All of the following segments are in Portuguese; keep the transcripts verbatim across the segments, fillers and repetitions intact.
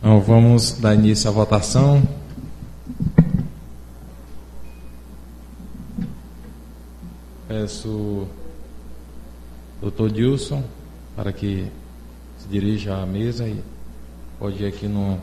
Então vamos dar início à votação. Peço o doutor Dilson para que se dirija à mesa e pode ir aqui no...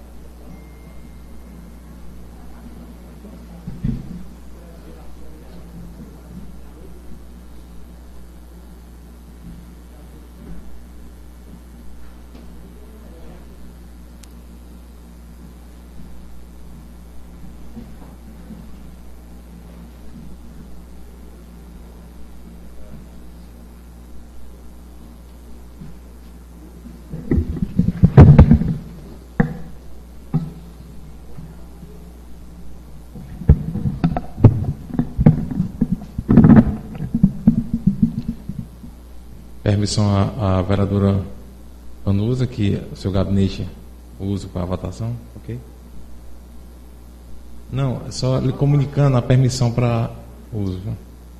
Permissão à, à vereadora Vanusa, que o seu gabinete usa para a votação, ok? Não, é só lhe comunicando a permissão para uso. Viu?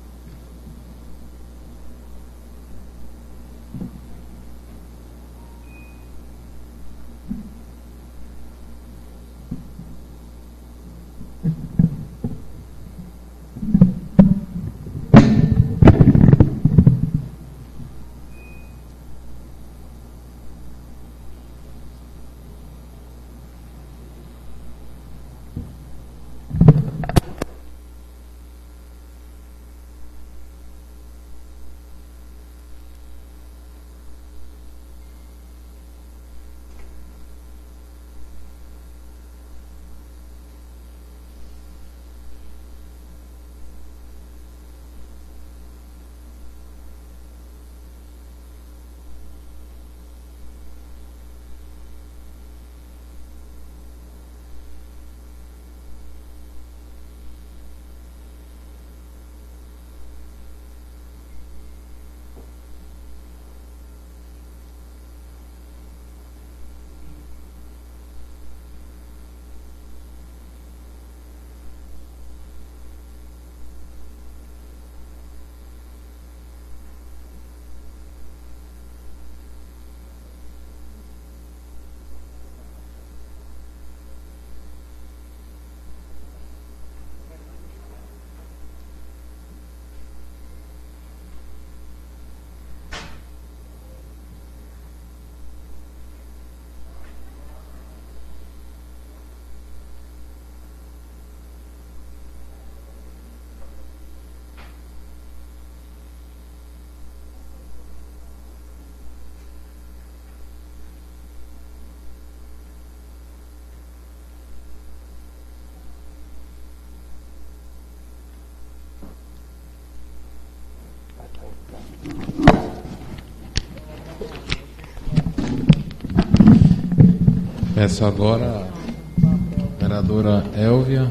Peço agora a vereadora Elvia.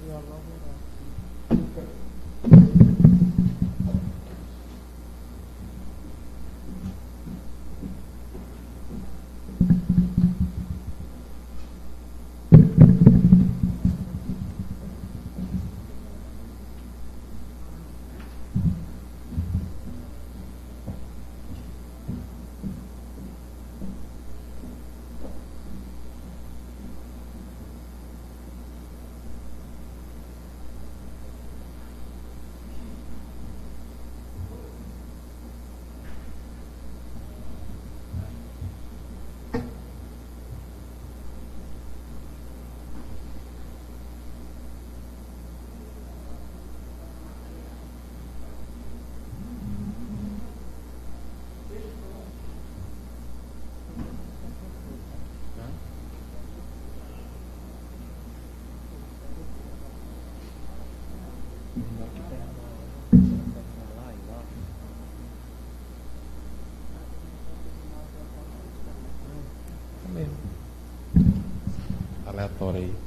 Aleatório aí.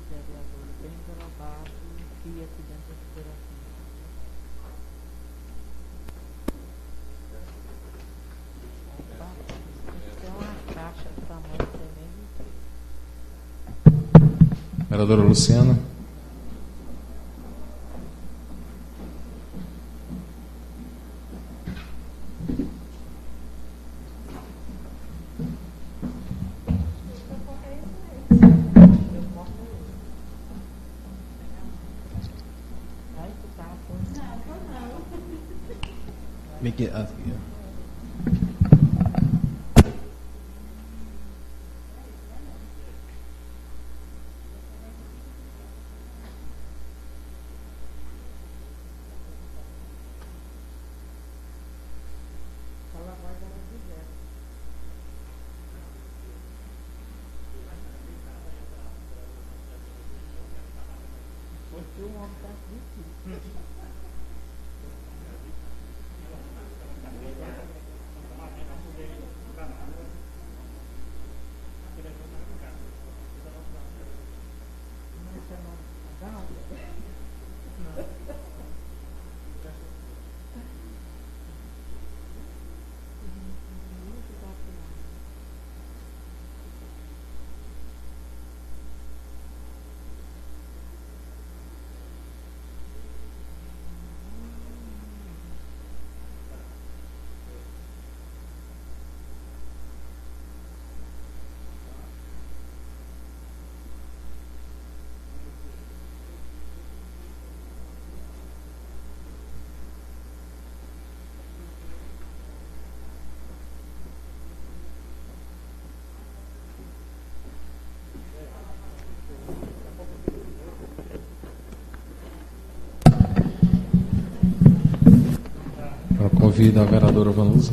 vereadora, bem gravado e aqui dentro do coração. Opa, tem uma caixa do tamanho tremendo. Vereadora Luciana. Make it up here. Eu convido a vereadora Vanusa.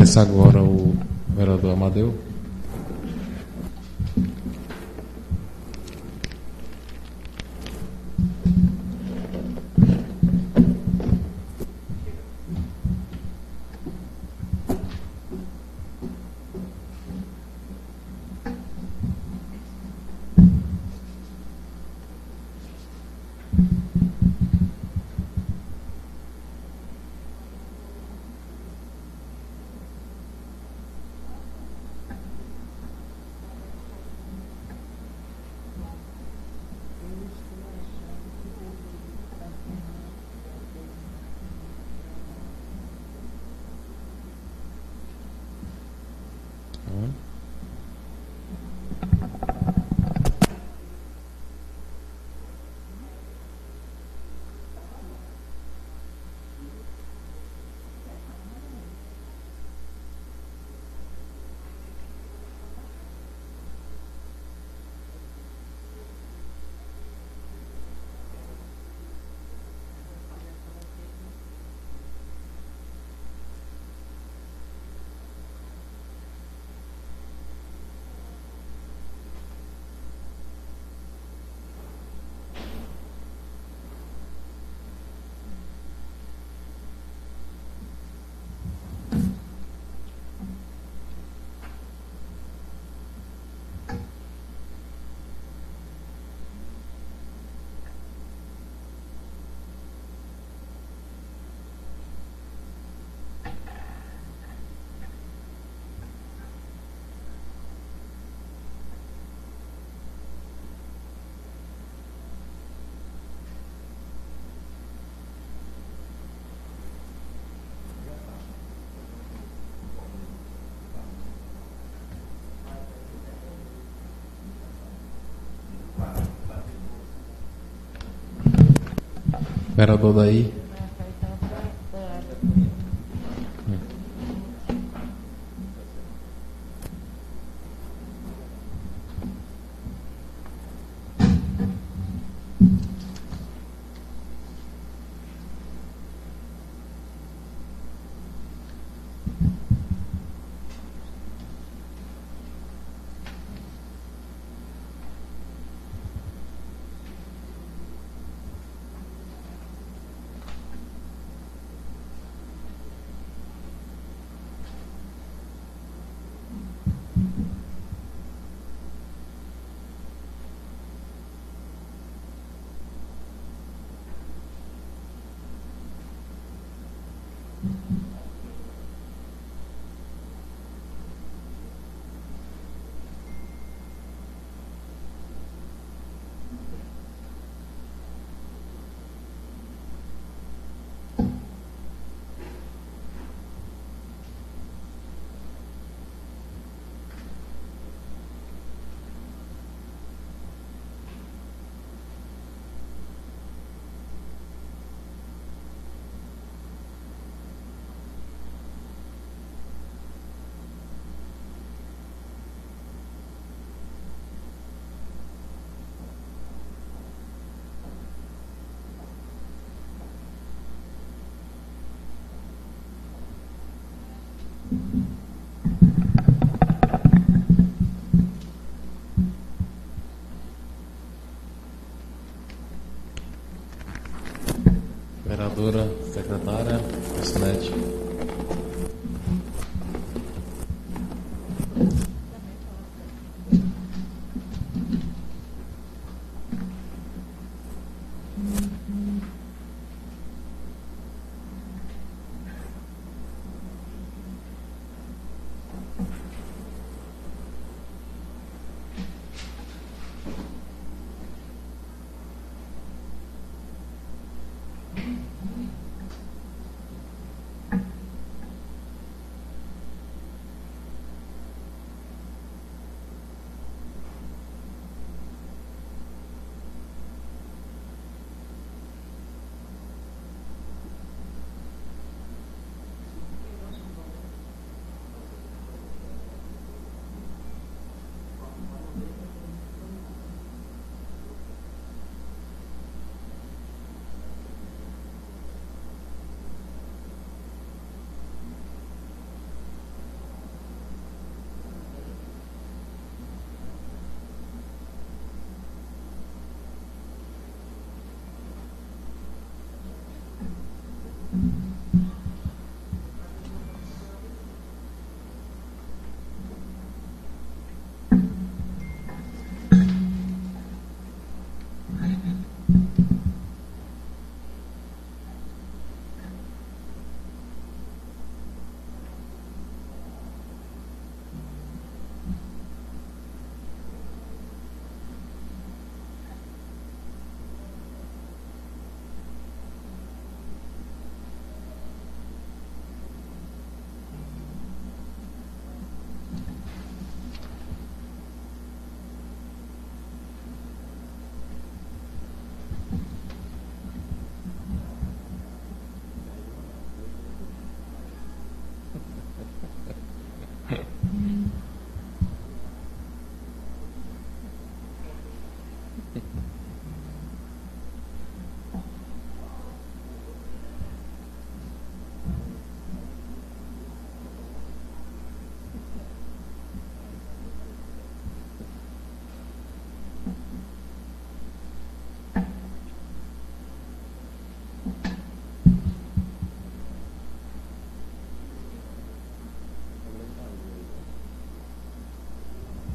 Começa agora o vereador Amadeu. Vereador daí. Vereadora, secretária, Sinete.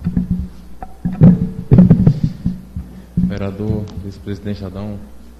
Vereador, vice-presidente Adão.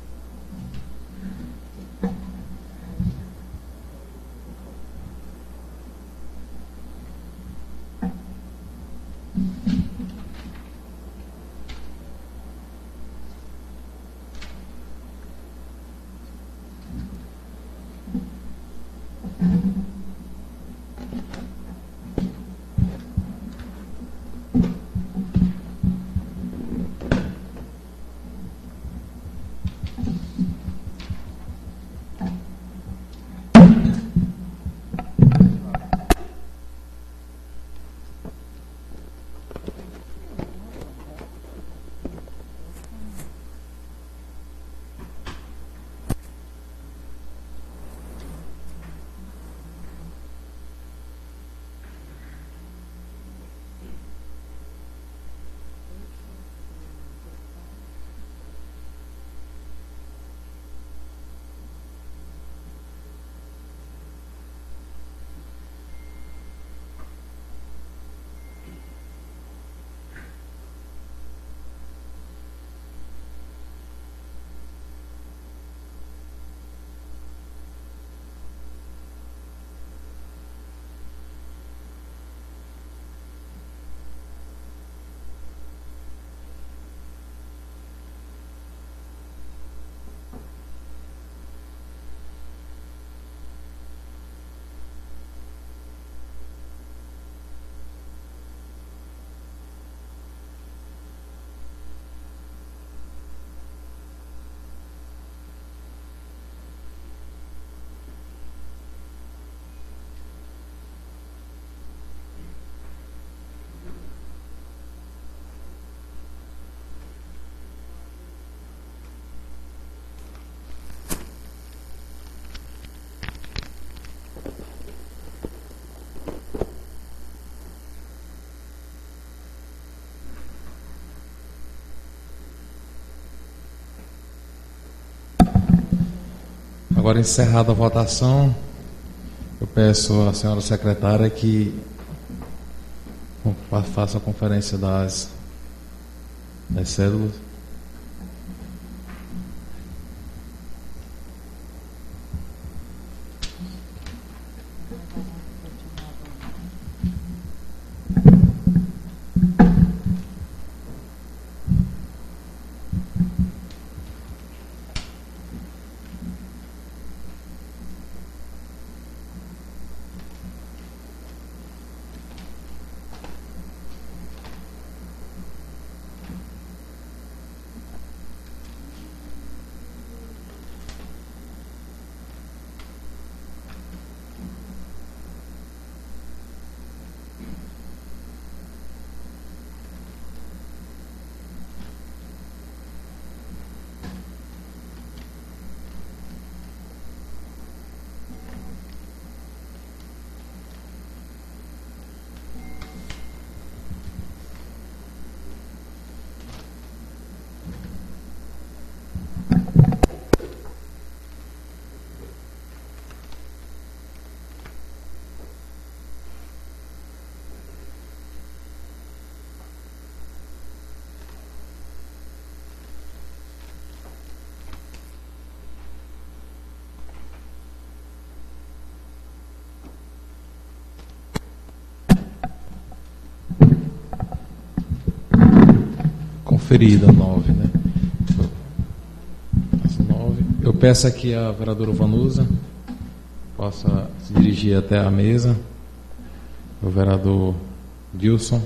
Agora, encerrada a votação, eu peço à senhora secretária que faça a conferência das, das cédulas. Conferida nove, né? As nove. Eu peço aqui a vereadora Vanusa possa se dirigir até a mesa. O vereador Dilson.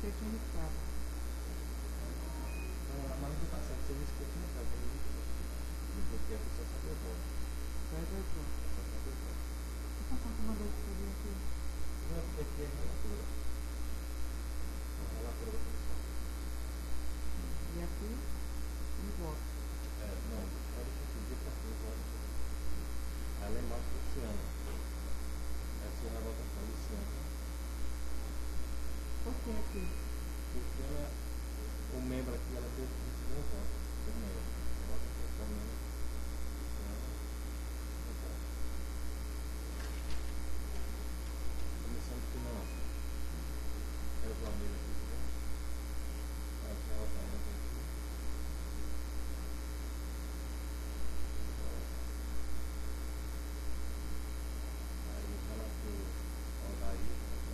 inscrito no Estado. A manifestação que seja inscrito no Estado, porque a pessoa só deu voto. Só é dois votos. Só deu voto. Então, quanto mandou escrever aqui? Não, porque aqui é relatora. A relatora da comissão. E aqui, um voto. É, não, pode conseguir para quem vota. Ela é mais Luciana. Essa é a votação Luciana. Por que aqui? Porque ela, o membro aqui, ela teve que conseguir um voto. O membro. A votação só membro. Luciana. Um voto. Comissão de Finanças. É o Flamengo aqui, né? Ela já ela está aqui. Aí o relator Aldair,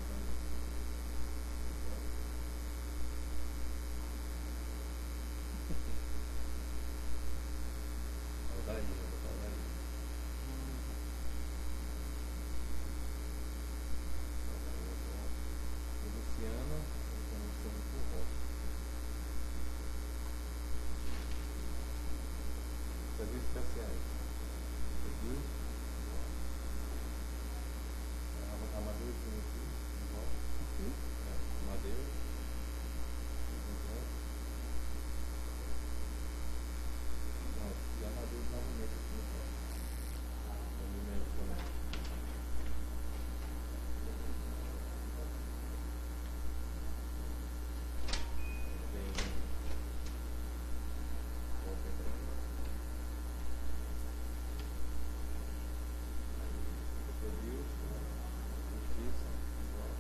Aldair, eu vou botar Aldair. O Luciano, então, estamos por voto. Serviços especiais. Seguiu. Amadeu tem aqui, igual. Aqui? É, Amadeu. Igual. Pronto. E Amadeu novamente aqui no voto. Movimento também. Vem. Volta entrando. Doutor Wilson, Justiça, igual.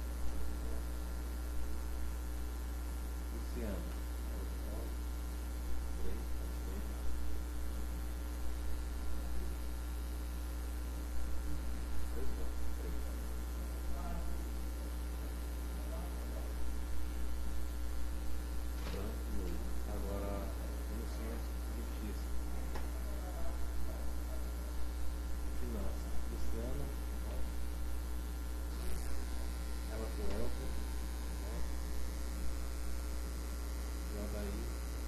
Luciano, igual. Três, três. Três votos, três. Tranquilo. Agora, Luciano, Justiça. Finanças. Luciano, igual. Ela foi Elton, igual. E daí.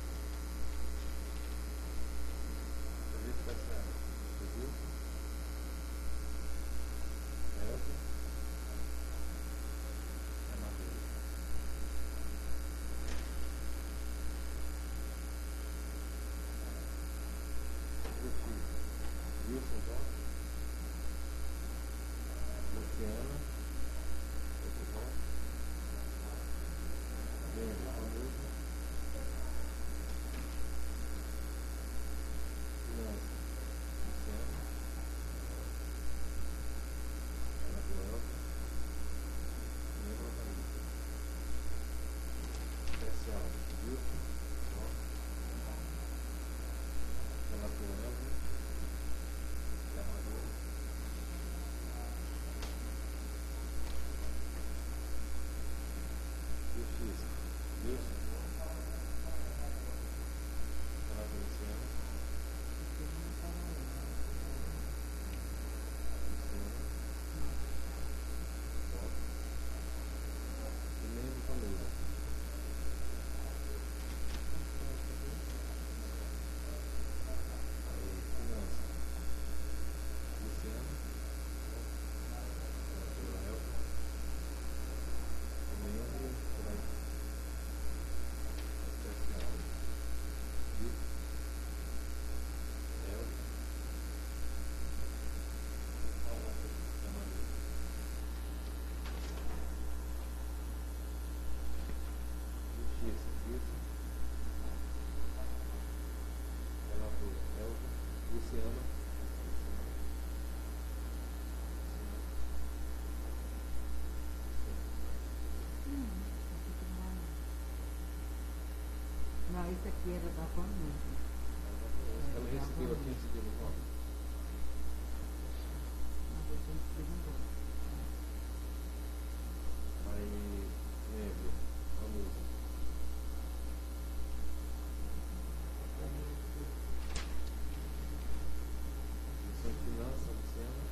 Serviço especial. Serviço. Elton. Amadeu. Justiça. Wilson, igual. Luciana, outro voto. Lembra, Amadeuza. Finanças, Luciana. Ela do Elton. Lembra, Thaís. Especial, Wilson, voto. Ela do Elton. E Amadeu. Justiça. Wilson. Ela do Luciano. Aqui não estava aí. Luciano. Voto. E lembro também. Aí, finanças. Luciano. Ela do Elton. Lembro. Por aí. Especial. Wilson. Elton. Amadeu. Justiça. Wilson. Relator. Elton. Luciano. Não, aqui tem mais. Não, esse aqui era da Van mesmo. Ela recebeu aqui, recebeu no voto. Mas eu tenho que perguntar. Aí, lembro. Vamos. Missão de Finanças, Luciano.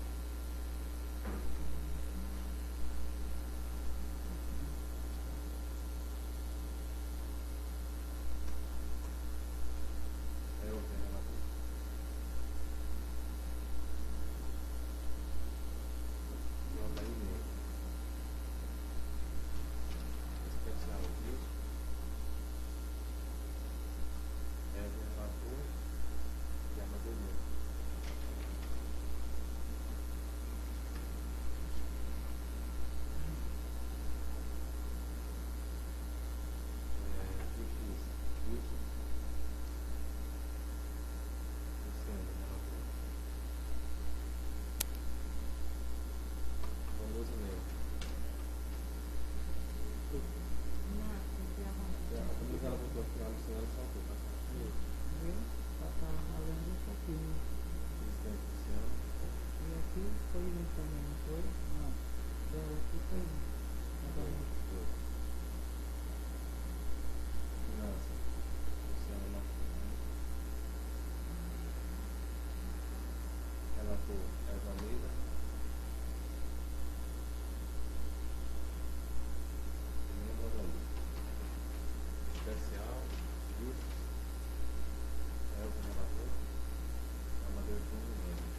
Luciano faltou pra cá. Viu? Só tá valendo um pouquinho. Presidente Luciano. E aqui foi um também, não foi? Não. Dela aqui foi um. Agora, Finanças. Luciano Martins. Relator Eva Almeida. Emenda Rosalina. Especial, Justus. Elza Relator. Amadeu Júnior Mendes.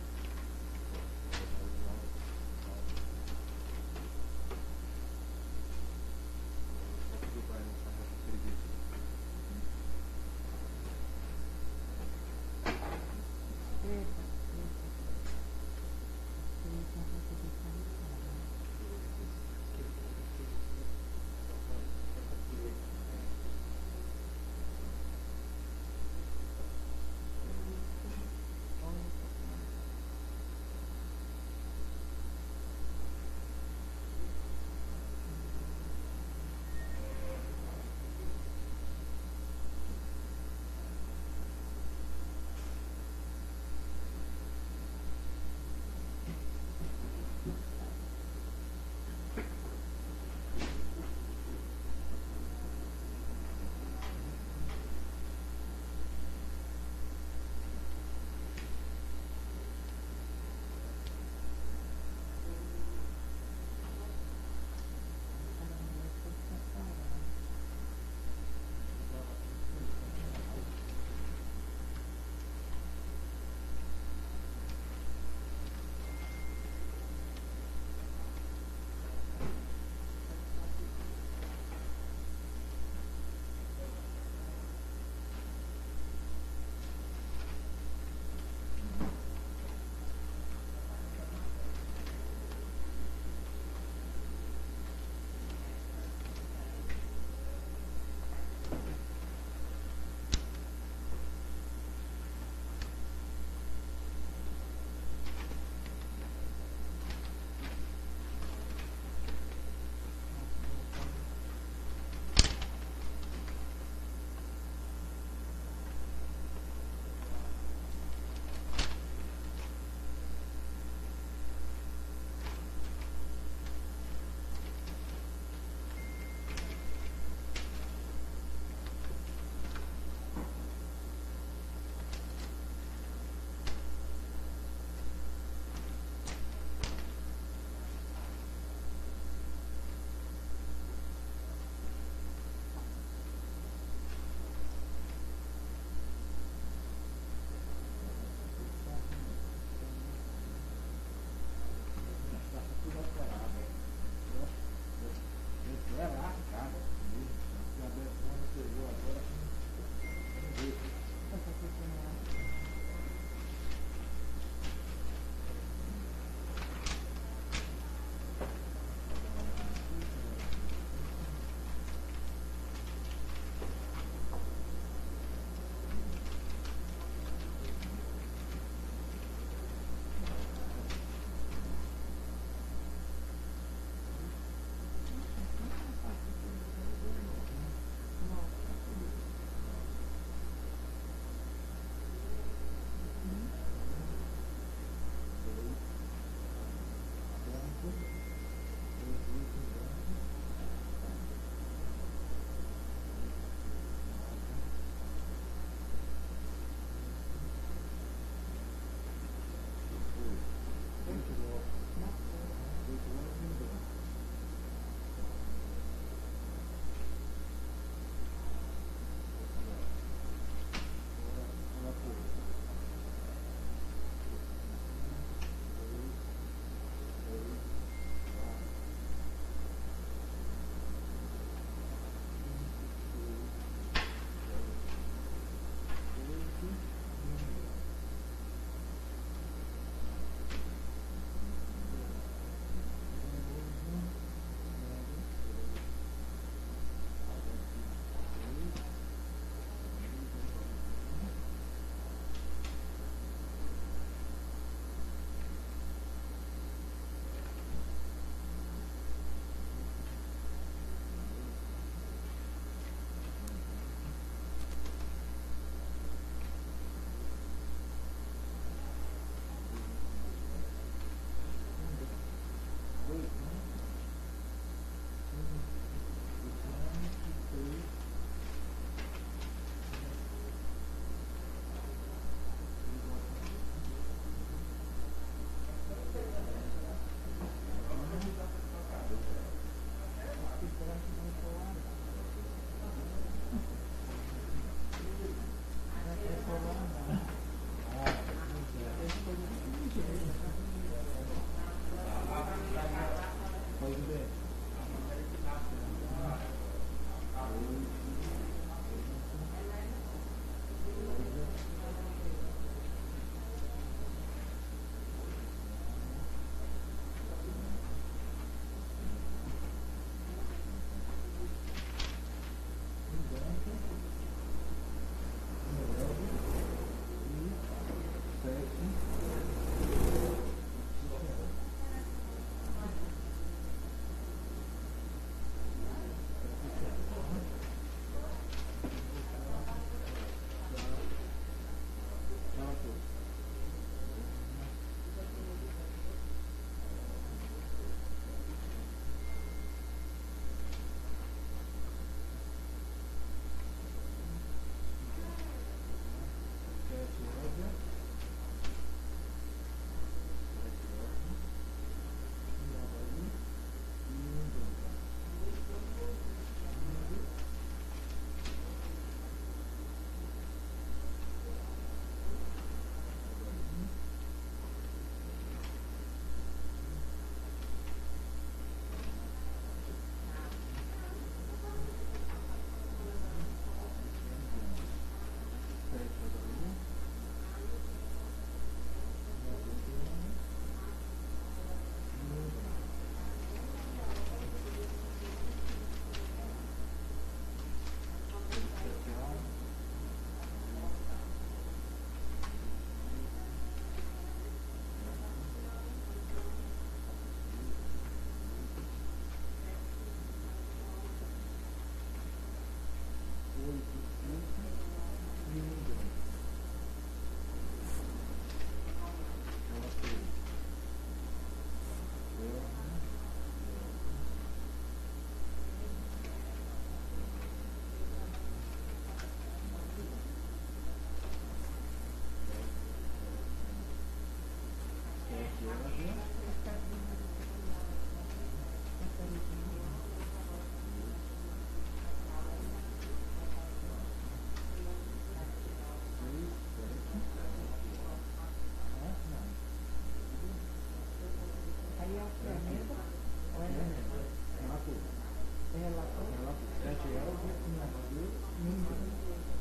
Aí é o que? É mesa? Ou é relator? É relator? Sete Elvia e Amadeu e um branco.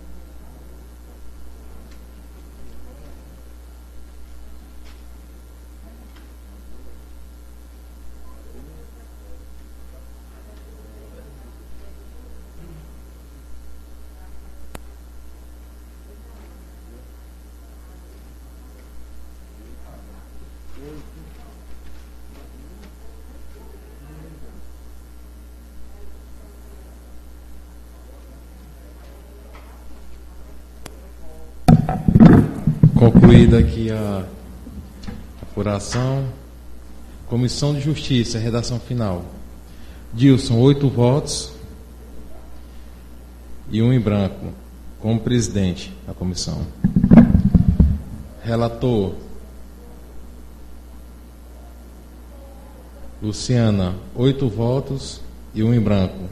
Concluída aqui a apuração. Comissão de Justiça, redação final. Dilson, oito votos e um em branco, como presidente da comissão. Relator, Luciana, oito votos e um em branco.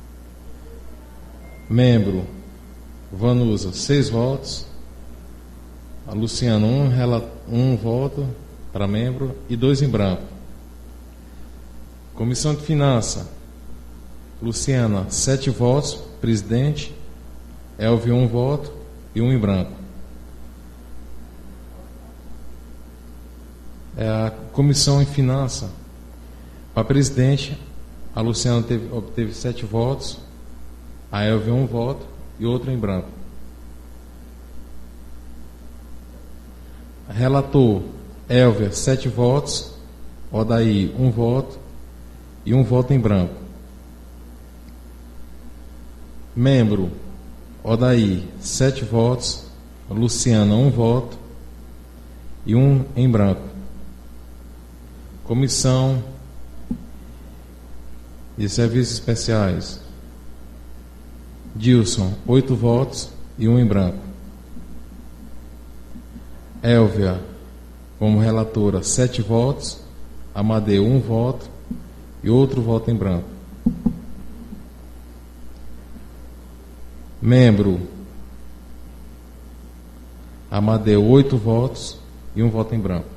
Membro, Vanusa, seis votos. A Luciana, um, um voto para membro e dois em branco. Comissão de Finanças, Luciana, sete votos, presidente. Elvio, um voto e um em branco. É a Comissão de Finanças, para presidente, a Luciana teve, obteve sete votos, a Elvio, um voto e outro em branco. Relator, Elvia, sete votos, Odaí, um voto e um voto em branco. Membro, Odaí, sete votos, Luciana, um voto e um em branco. Comissão de Serviços Especiais, Dilson, oito votos e um em branco. Elvia, como relatora, sete votos. Amadeu, um voto e outro voto em branco. Membro, Amadeu, oito votos e um voto em branco.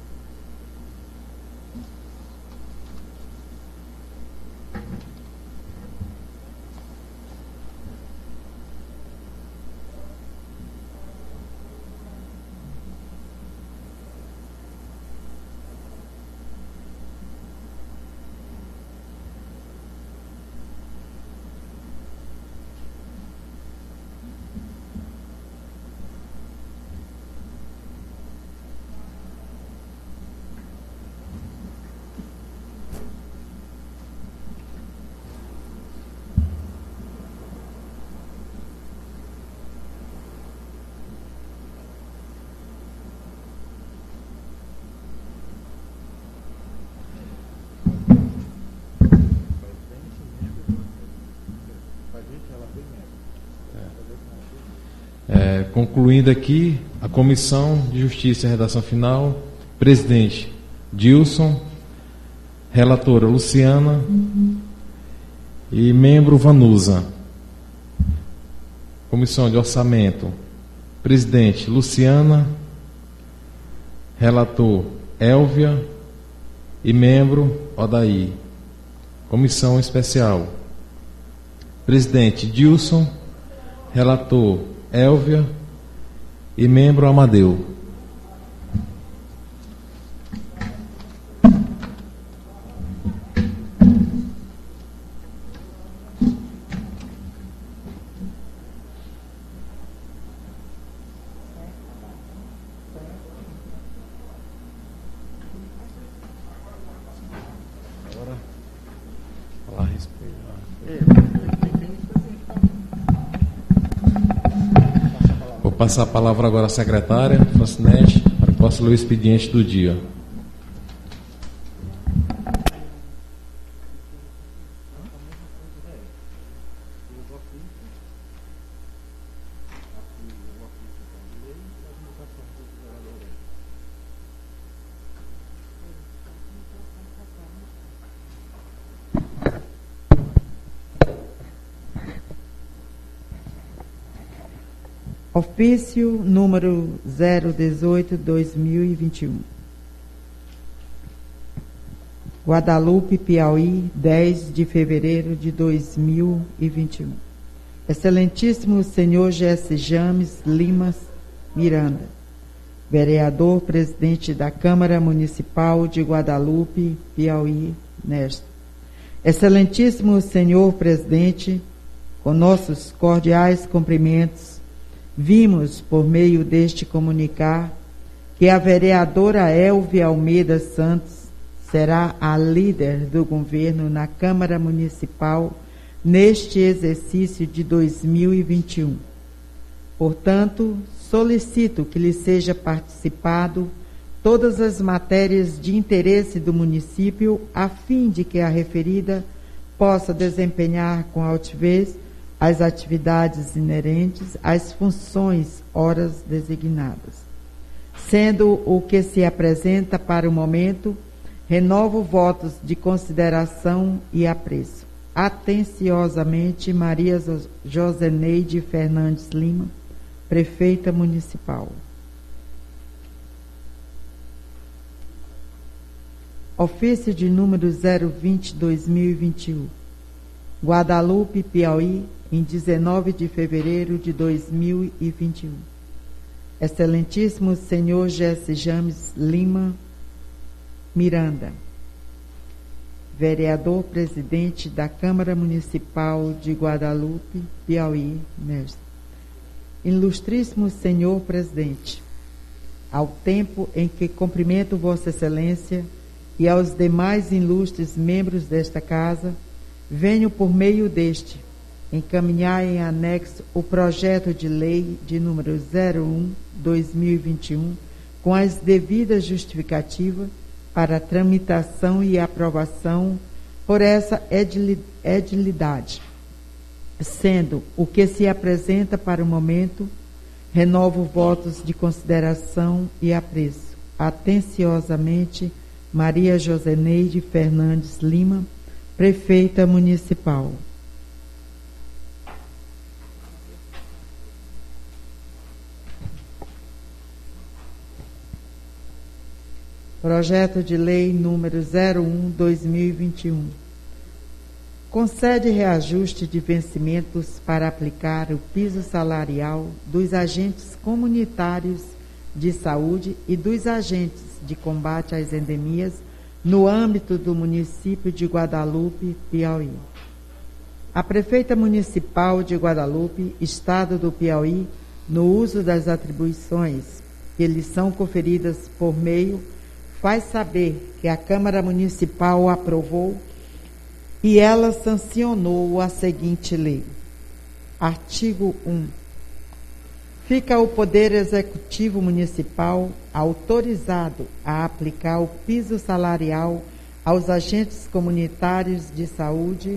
É, concluindo aqui a Comissão de Justiça e Redação Final, presidente Dilson, relatora Luciana e membro Vanusa. Comissão de Orçamento, presidente Luciana, relator Elvia e membro Odaí. Comissão Especial, presidente Dilson, relator Elvia e membro Amadeu. Agora, falar a respeito. É, tem, tem isso assim, tá? passar a palavra agora à secretária, Francinete, para que possa ler o expediente do dia. Ofício número zero dezoito barra dois mil e vinte e um. Guadalupe, Piauí, dez de fevereiro de dois mil e vinte e um. Excelentíssimo senhor Jesse James Limas Miranda, vereador, presidente da Câmara Municipal de Guadalupe, Piauí, nesta. Excelentíssimo senhor presidente, com nossos cordiais cumprimentos, vimos, por meio deste comunicar, que a vereadora Elvia Almeida Santos será a líder do governo na Câmara Municipal neste exercício de dois mil e vinte e um. Portanto, solicito que lhe seja participado todas as matérias de interesse do município, a fim de que a referida possa desempenhar com altivez as atividades inerentes às funções horas designadas. Sendo o que se apresenta para o momento, renovo votos de consideração e apreço. Atenciosamente, Maria Joseneide Fernandes Lima, Prefeita Municipal. Ofício de número zero vinte barra dois mil e vinte e um. Guadalupe, Piauí, em dezenove de fevereiro de dois mil e vinte e um. Excelentíssimo senhor Jesse James Lima Miranda, vereador, presidente da Câmara Municipal de Guadalupe, Piauí, nesta. Ilustríssimo senhor presidente, ao tempo em que cumprimento Vossa Excelência e aos demais ilustres membros desta casa, venho por meio deste encaminhar em anexo o projeto de lei de número zero um barra dois mil e vinte e um, com as devidas justificativas para tramitação e aprovação por essa edilidade. Sendo o que se apresenta para o momento, renovo votos de consideração e apreço. Atenciosamente, Maria Joseneide Fernandes Lima, Prefeita Municipal. Projeto de Lei número zero um barra dois mil e vinte e um. Concede reajuste de vencimentos para aplicar o piso salarial dos agentes comunitários de saúde e dos agentes de combate às endemias no âmbito do município de Guadalupe, Piauí. A Prefeita Municipal de Guadalupe, Estado do Piauí, no uso das atribuições que lhe são conferidas por meio, faz saber que a Câmara Municipal aprovou e ela sancionou a seguinte lei. Artigo um. Fica o Poder Executivo Municipal autorizado a aplicar o piso salarial aos agentes comunitários de saúde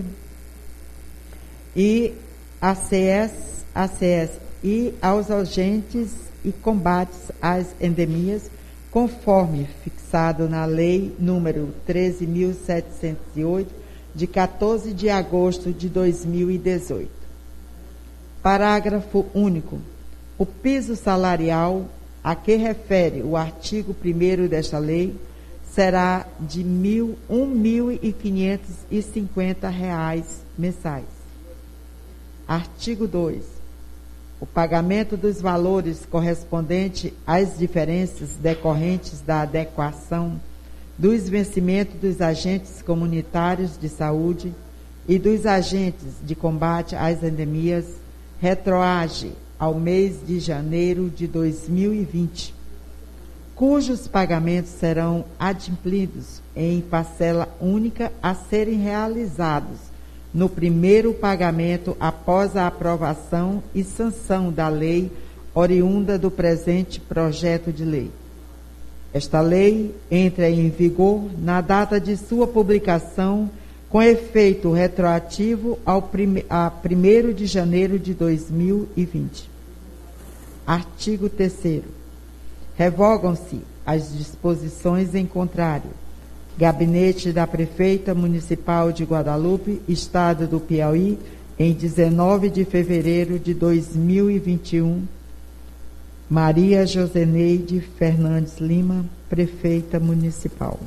e A C S, A C S e aos agentes e combates às endemias, conforme fixado na Lei número treze mil setecentos e oito, de quatorze de agosto de dois mil e dezoito. Parágrafo único. O piso salarial a que refere o artigo primeiro desta lei será de um mil e quinhentos e cinquenta reais mensais. Artigo dois. O pagamento dos valores correspondente às diferenças decorrentes da adequação dos vencimentos dos agentes comunitários de saúde e dos agentes de combate às endemias retroage ao mês de janeiro de dois mil e vinte, cujos pagamentos serão adimplidos em parcela única a serem realizados no primeiro pagamento após a aprovação e sanção da lei oriunda do presente projeto de lei. Esta lei entra em vigor na data de sua publicação, com efeito retroativo ao prime- a primeiro de janeiro de dois mil e vinte. Artigo terceiro. Revogam-se as disposições em contrário. Gabinete da Prefeita Municipal de Guadalupe, Estado do Piauí, em dezenove de fevereiro de dois mil e vinte e um. Maria Joseneide Fernandes Lima, Prefeita Municipal.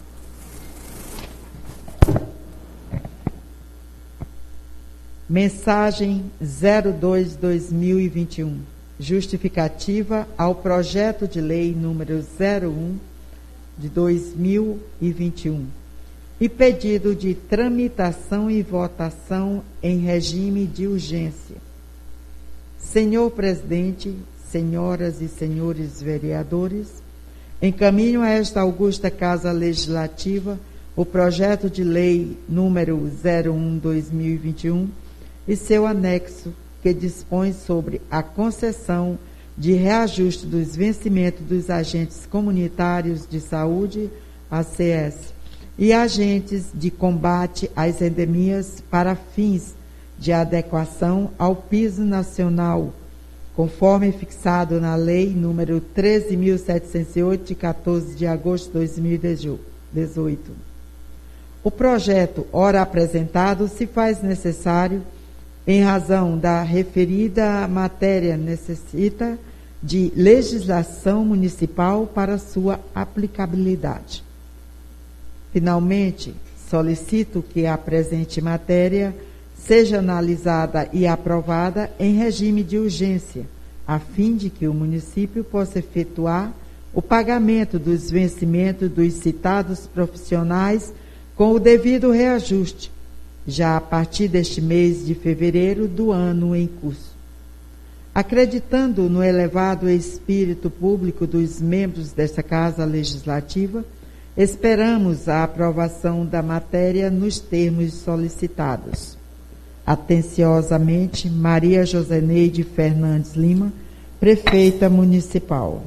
Mensagem zero dois barra dois mil e vinte e um. Justificativa ao projeto de lei número zero um de dois mil e vinte e um e pedido de tramitação e votação em regime de urgência. Senhor Presidente, senhoras e senhores vereadores, encaminho a esta augusta Casa Legislativa o projeto de lei número zero um barra dois mil e vinte e um e seu anexo, que dispõe sobre a concessão de reajuste dos vencimentos dos agentes comunitários de saúde, A C S, e agentes de combate às endemias para fins de adequação ao piso nacional, conforme fixado na Lei número treze mil setecentos e oito, de quatorze de agosto de dois mil e dezoito. O projeto, ora apresentado, se faz necessário em razão da referida matéria necessita de legislação municipal para sua aplicabilidade. Finalmente, solicito que a presente matéria seja analisada e aprovada em regime de urgência, a fim de que o município possa efetuar o pagamento dos vencimentos dos citados profissionais com o devido reajuste, já a partir deste mês de fevereiro do ano em curso. Acreditando no elevado espírito público dos membros desta Casa Legislativa, esperamos a aprovação da matéria nos termos solicitados. Atenciosamente, Maria Joseneide Fernandes Lima, Prefeita Municipal.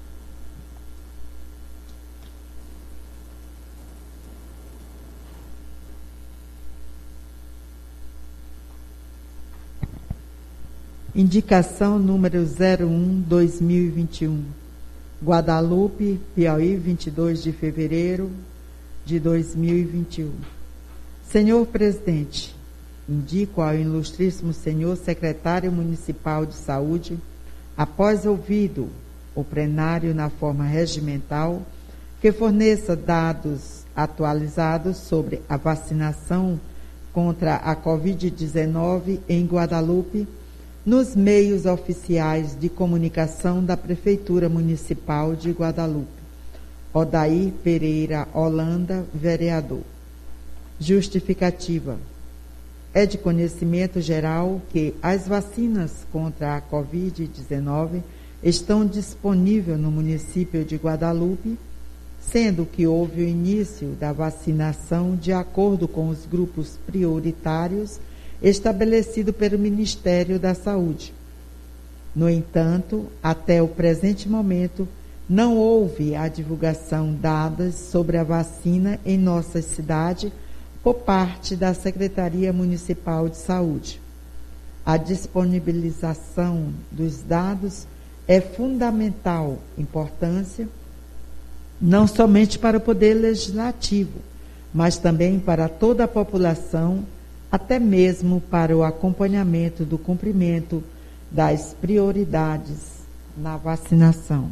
Indicação número zero um barra dois mil e vinte e um. Guadalupe, Piauí, vinte e dois de fevereiro de dois mil e vinte e um. Senhor Presidente, indico ao ilustríssimo senhor secretário municipal de saúde, após ouvido o plenário na forma regimental, que forneça dados atualizados sobre a vacinação contra a covid dezenove em Guadalupe, nos meios oficiais de comunicação da Prefeitura Municipal de Guadalupe. Odair Pereira Holanda, vereador. Justificativa. É de conhecimento geral que as vacinas contra a covid dezenove estão disponíveis no município de Guadalupe, sendo que houve o início da vacinação de acordo com os grupos prioritários estabelecido pelo Ministério da Saúde. No entanto, até o presente momento, não houve a divulgação de dados sobre a vacina em nossa cidade por parte da Secretaria Municipal de Saúde. A disponibilização dos dados é fundamental importância, não somente para o Poder Legislativo, mas também para toda a população, até mesmo para o acompanhamento do cumprimento das prioridades na vacinação.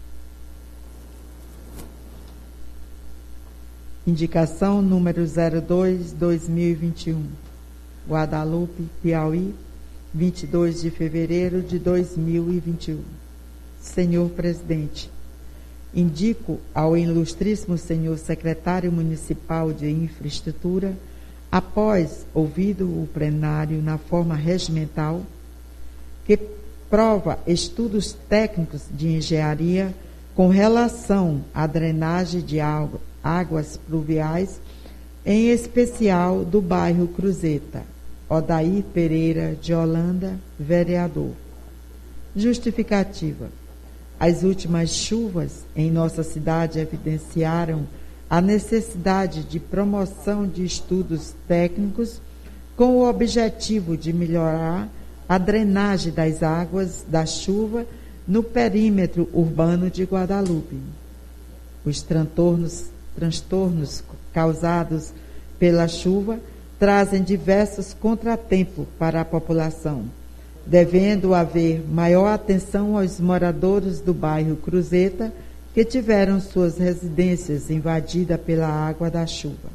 Indicação número zero dois barra dois mil e vinte e um. Guadalupe, Piauí, vinte e dois de fevereiro de dois mil e vinte e um. Senhor Presidente, indico ao ilustríssimo senhor secretário municipal de Infraestrutura, após ouvido o plenário na forma regimental, que prova estudos técnicos de engenharia com relação à drenagem de água, águas pluviais, em especial do bairro Cruzeta. Odair Pereira de Holanda, vereador. Justificativa. As últimas chuvas em nossa cidade evidenciaram a necessidade de promoção de estudos técnicos com o objetivo de melhorar a drenagem das águas da chuva no perímetro urbano de Guadalupe. Os transtornos, transtornos causados pela chuva trazem diversos contratempos para a população, devendo haver maior atenção aos moradores do bairro Cruzeta que tiveram suas residências invadidas pela água da chuva.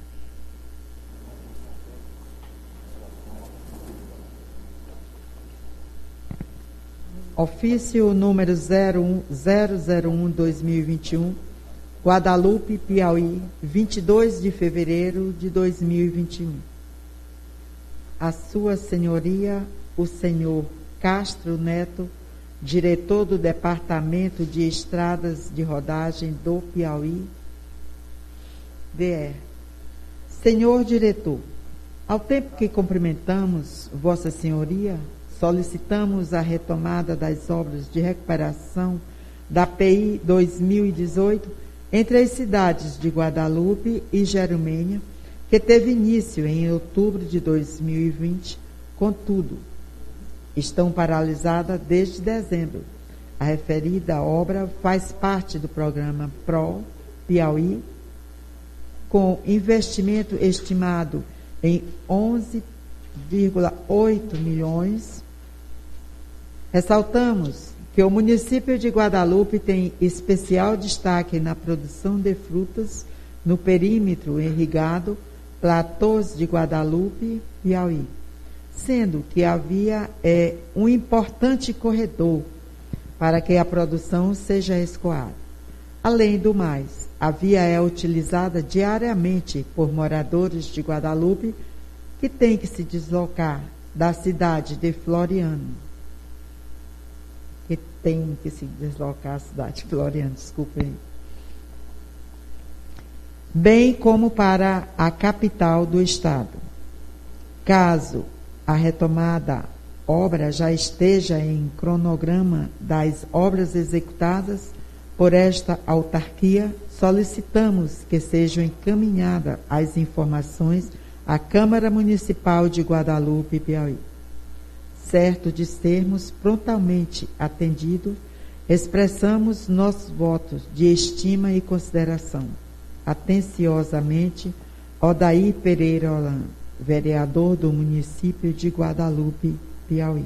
Ofício número zero zero um barra dois mil e vinte e um, Guadalupe, Piauí, vinte e dois de fevereiro de dois mil e vinte e um. A Sua Senhoria, o senhor Castro Neto, diretor do Departamento de Estradas de Rodagem do Piauí, D R. Senhor diretor, ao tempo que cumprimentamos Vossa Senhoria, solicitamos a retomada das obras de recuperação da P I dois mil e dezoito entre as cidades de Guadalupe e Gerumênia, que teve início em outubro de dois mil e vinte, contudo, estão paralisadas desde dezembro. A referida obra faz parte do programa PRO Piauí, com investimento estimado em onze vírgula oito milhões. Ressaltamos que o município de Guadalupe tem especial destaque na produção de frutas no perímetro irrigado Platôs de Guadalupe, Piauí, sendo que havia é, um importante corredor para que a produção seja escoada. Além do mais, a via é utilizada diariamente por moradores de Guadalupe que têm que se deslocar da cidade de Floriano. Que tem que se deslocar à cidade de Floriano, desculpem. Bem como para a capital do estado. Caso a retomada obra já esteja em cronograma das obras executadas por esta autarquia, solicitamos que sejam encaminhadas as informações à Câmara Municipal de Guadalupe, Piauí. Certo de sermos prontamente atendidos, expressamos nossos votos de estima e consideração. Atenciosamente, Odair Pereira Holanda, vereador do município de Guadalupe, Piauí.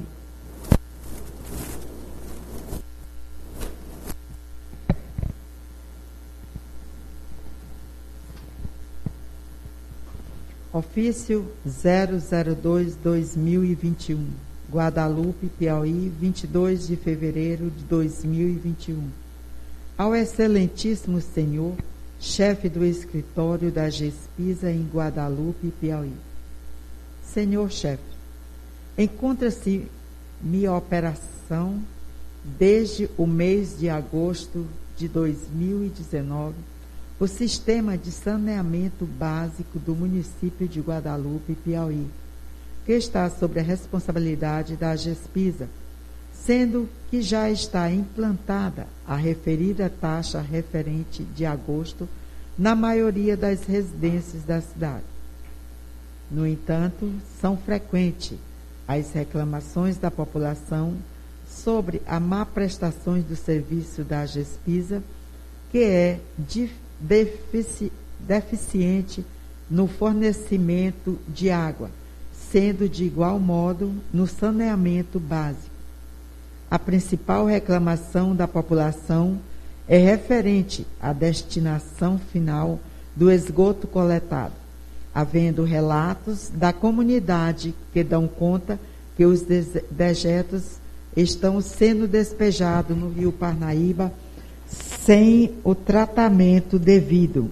Ofício zero zero dois barra dois mil e vinte e um, Guadalupe, Piauí, vinte e dois de fevereiro de dois mil e vinte e um. Ao excelentíssimo senhor, chefe do escritório da GESPISA em Guadalupe, Piauí. Senhor chefe, encontra-se minha operação desde o mês de agosto de dois mil e dezenove, o sistema de saneamento básico do município de Guadalupe, Piauí, que está sob a responsabilidade da GESPISA, sendo que já está implantada a referida taxa referente de agosto na maioria das residências da cidade. No entanto, são frequentes as reclamações da população sobre a má prestação do serviço da GESPISA, que é defici- deficiente no fornecimento de água, sendo de igual modo no saneamento básico. A principal reclamação da população é referente à destinação final do esgoto coletado, havendo relatos da comunidade que dão conta que os dejetos estão sendo despejados no Rio Parnaíba sem o tratamento devido.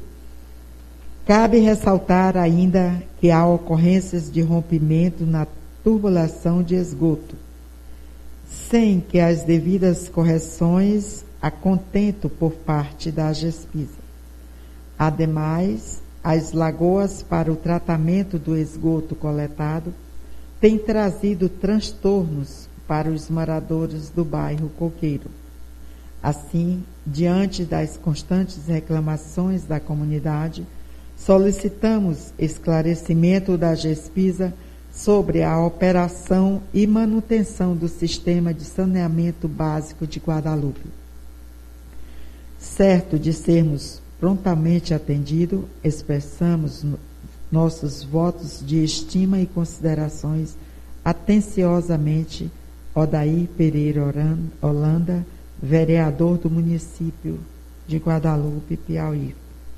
Cabe ressaltar ainda que há ocorrências de rompimento na tubulação de esgoto, sem que as devidas correções a contento por parte da GESPISA. Ademais, as lagoas para o tratamento do esgoto coletado têm trazido transtornos para os moradores do bairro Coqueiro. Assim, diante das constantes reclamações da comunidade, solicitamos esclarecimento da GESPISA sobre a operação e manutenção do sistema de saneamento básico de Guadalupe. Certo de sermos prontamente atendidos, expressamos nossos votos de estima e considerações atenciosamente Odair Pereira Holanda, vereador do município de Guadalupe, Piauí.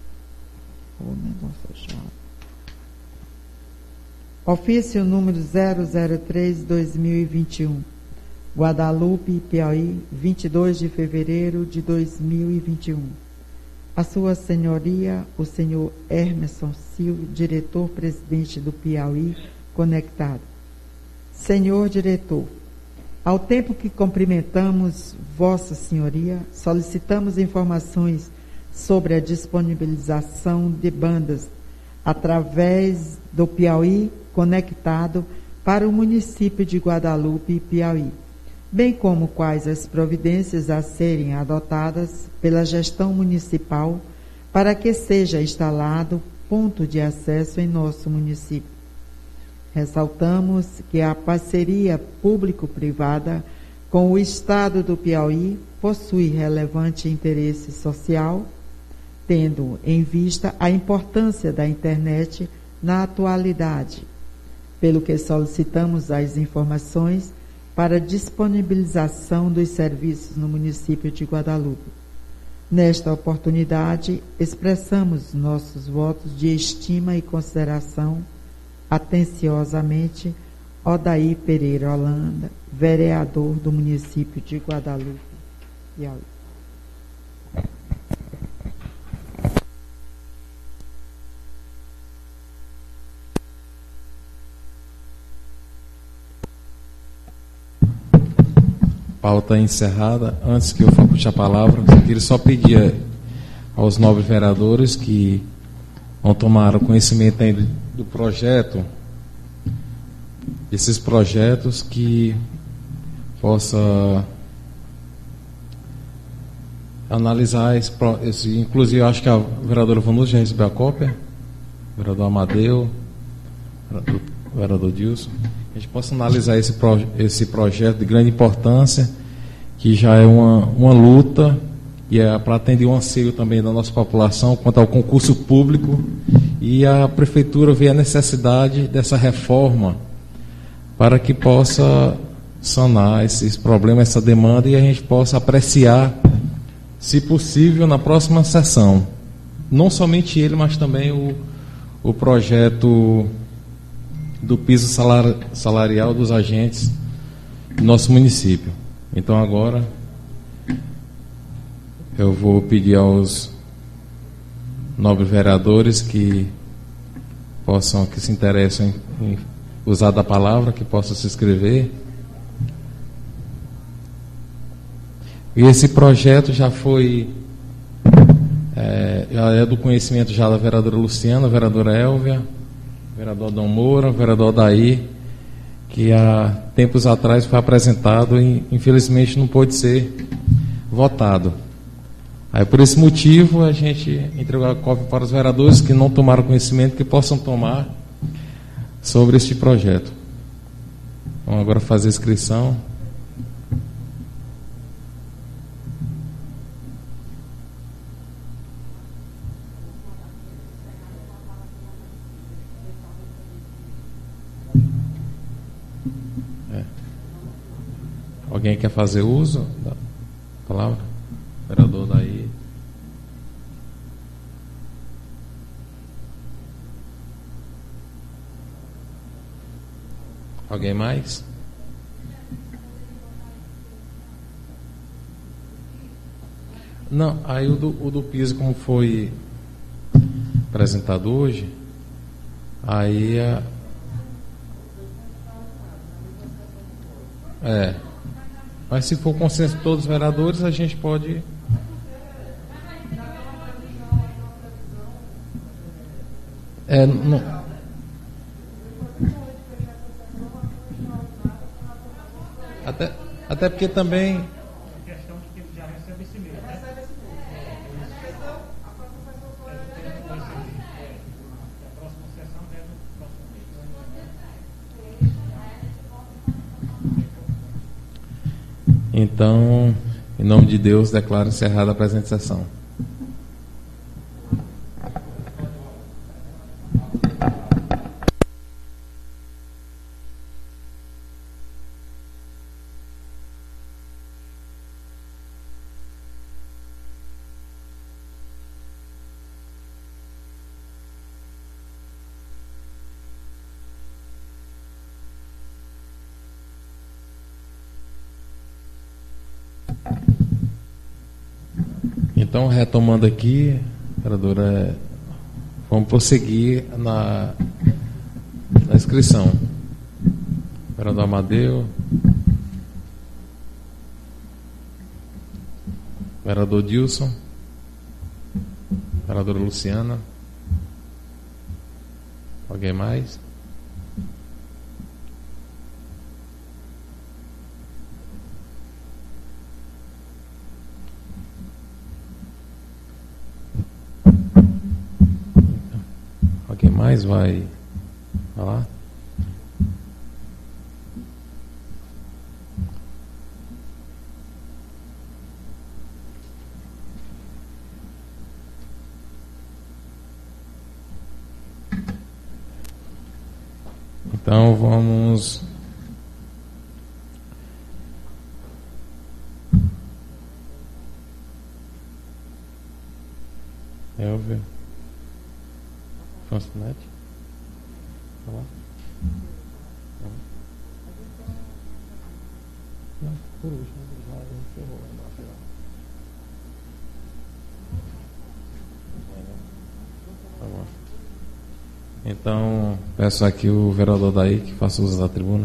Ofício número zero zero três barra dois mil e vinte e um, Guadalupe, Piauí, vinte e dois de fevereiro de dois mil e vinte e um. A Sua Senhoria, o senhor Hermeson Silva, diretor-presidente do Piauí Conectado. Senhor diretor, ao tempo que cumprimentamos Vossa Senhoria, solicitamos informações sobre a disponibilização de bandas através do Piauí Conectado para o município de Guadalupe e Piauí, bem como quais as providências a serem adotadas pela gestão municipal para que seja instalado ponto de acesso em nosso município. Ressaltamos que a parceria público-privada com o Estado do Piauí possui relevante interesse social, tendo em vista a importância da internet na atualidade, pelo que solicitamos as informações para disponibilização dos serviços no município de Guadalupe. Nesta oportunidade, expressamos nossos votos de estima e consideração atenciosamente Odair Pereira Holanda, vereador do município de Guadalupe, Piauí. Pauta encerrada. Antes que eu for puxar a palavra, eu queria só pedir aos nobres vereadores que não tomaram conhecimento ainda do projeto, esses projetos que possa analisar esse, esse inclusive acho que a vereadora Vanusa já recebeu a cópia, o vereador Amadeu, o vereador Dilson, a gente possa analisar esse, pro, esse projeto de grande importância, que já é uma, uma luta e é para atender o anseio também da nossa população quanto ao concurso público, e a prefeitura vê a necessidade dessa reforma para que possa sanar esses problemas, essa demanda, e a gente possa apreciar, se possível, na próxima sessão, não somente ele, mas também o, o projeto do piso salar, salarial dos agentes do nosso município. Então agora eu vou pedir aos nobres vereadores que possam, que se interessem em usar da palavra, que possam se inscrever. E esse projeto já foi é, já é do conhecimento já da vereadora Luciana, vereadora Élvia, vereador Dom Moura, vereador Odair, que há tempos atrás foi apresentado e infelizmente não pôde ser votado. Aí, por esse motivo, a gente entregou a cópia para os vereadores que não tomaram conhecimento, que possam tomar sobre este projeto. Vamos agora fazer a inscrição. É. Alguém quer fazer uso da palavra? Vereador daí. Alguém mais? Não, aí o do, o do piso, como foi apresentado hoje, aí a, é, mas se for consenso de todos os vereadores, a gente pode. É, não. Até, até porque também. A questão de que ele já recebe esse mês, né? A próxima sessão é no próximo mês. Então, em nome de Deus, declaro encerrada a presente sessão. Então, retomando aqui, vereadora, vamos prosseguir na, na inscrição. Vereador Amadeu, vereador Dilson, vereadora Luciana, alguém mais? Alguém mais vai falar? Então vamos Elvio Fonsinete. Falar? Não, por último, já encerrou. Tá bom. Então, peço aqui o vereador daí que faça uso da tribuna.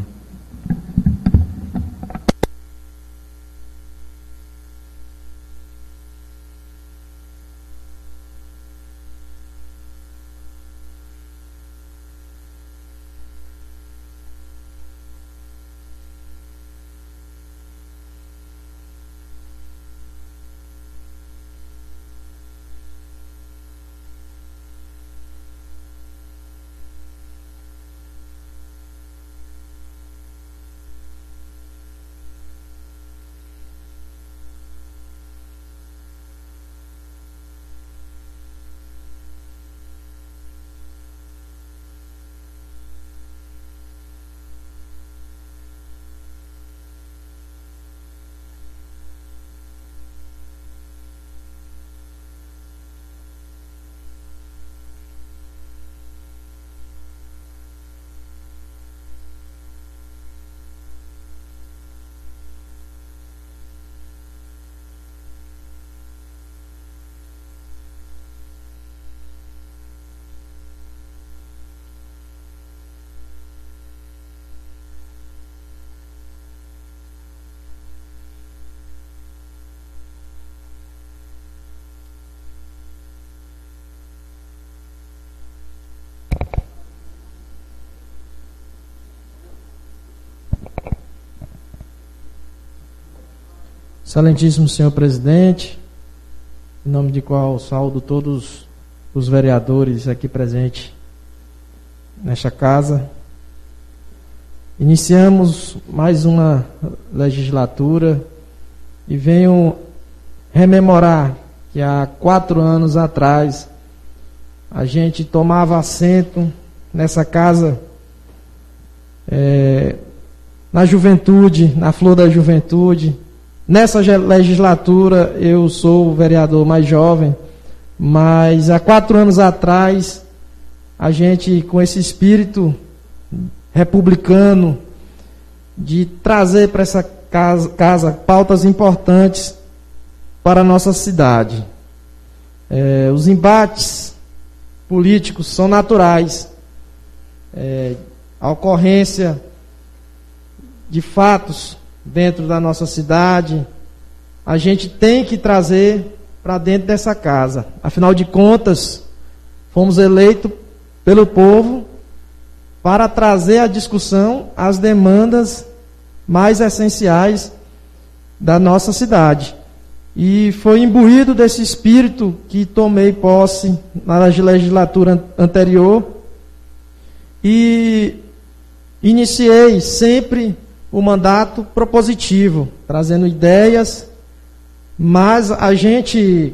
Excelentíssimo senhor presidente, em nome de qual saúdo todos os vereadores aqui presentes nesta casa. Iniciamos mais uma legislatura e venho rememorar que há quatro anos atrás a gente tomava assento nessa casa, é, na juventude, na flor da juventude. Nessa legislatura eu sou o vereador mais jovem, mas há quatro anos atrás a gente, com esse espírito republicano de trazer para essa casa, casa pautas importantes para a nossa cidade. É, os embates políticos são naturais, é, a ocorrência de fatos dentro da nossa cidade, a gente tem que trazer para dentro dessa casa. Afinal de contas, fomos eleitos pelo povo para trazer à discussão as demandas mais essenciais da nossa cidade. E foi imbuído desse espírito que tomei posse na legislatura anterior e iniciei sempre o mandato propositivo, trazendo ideias, mas a gente,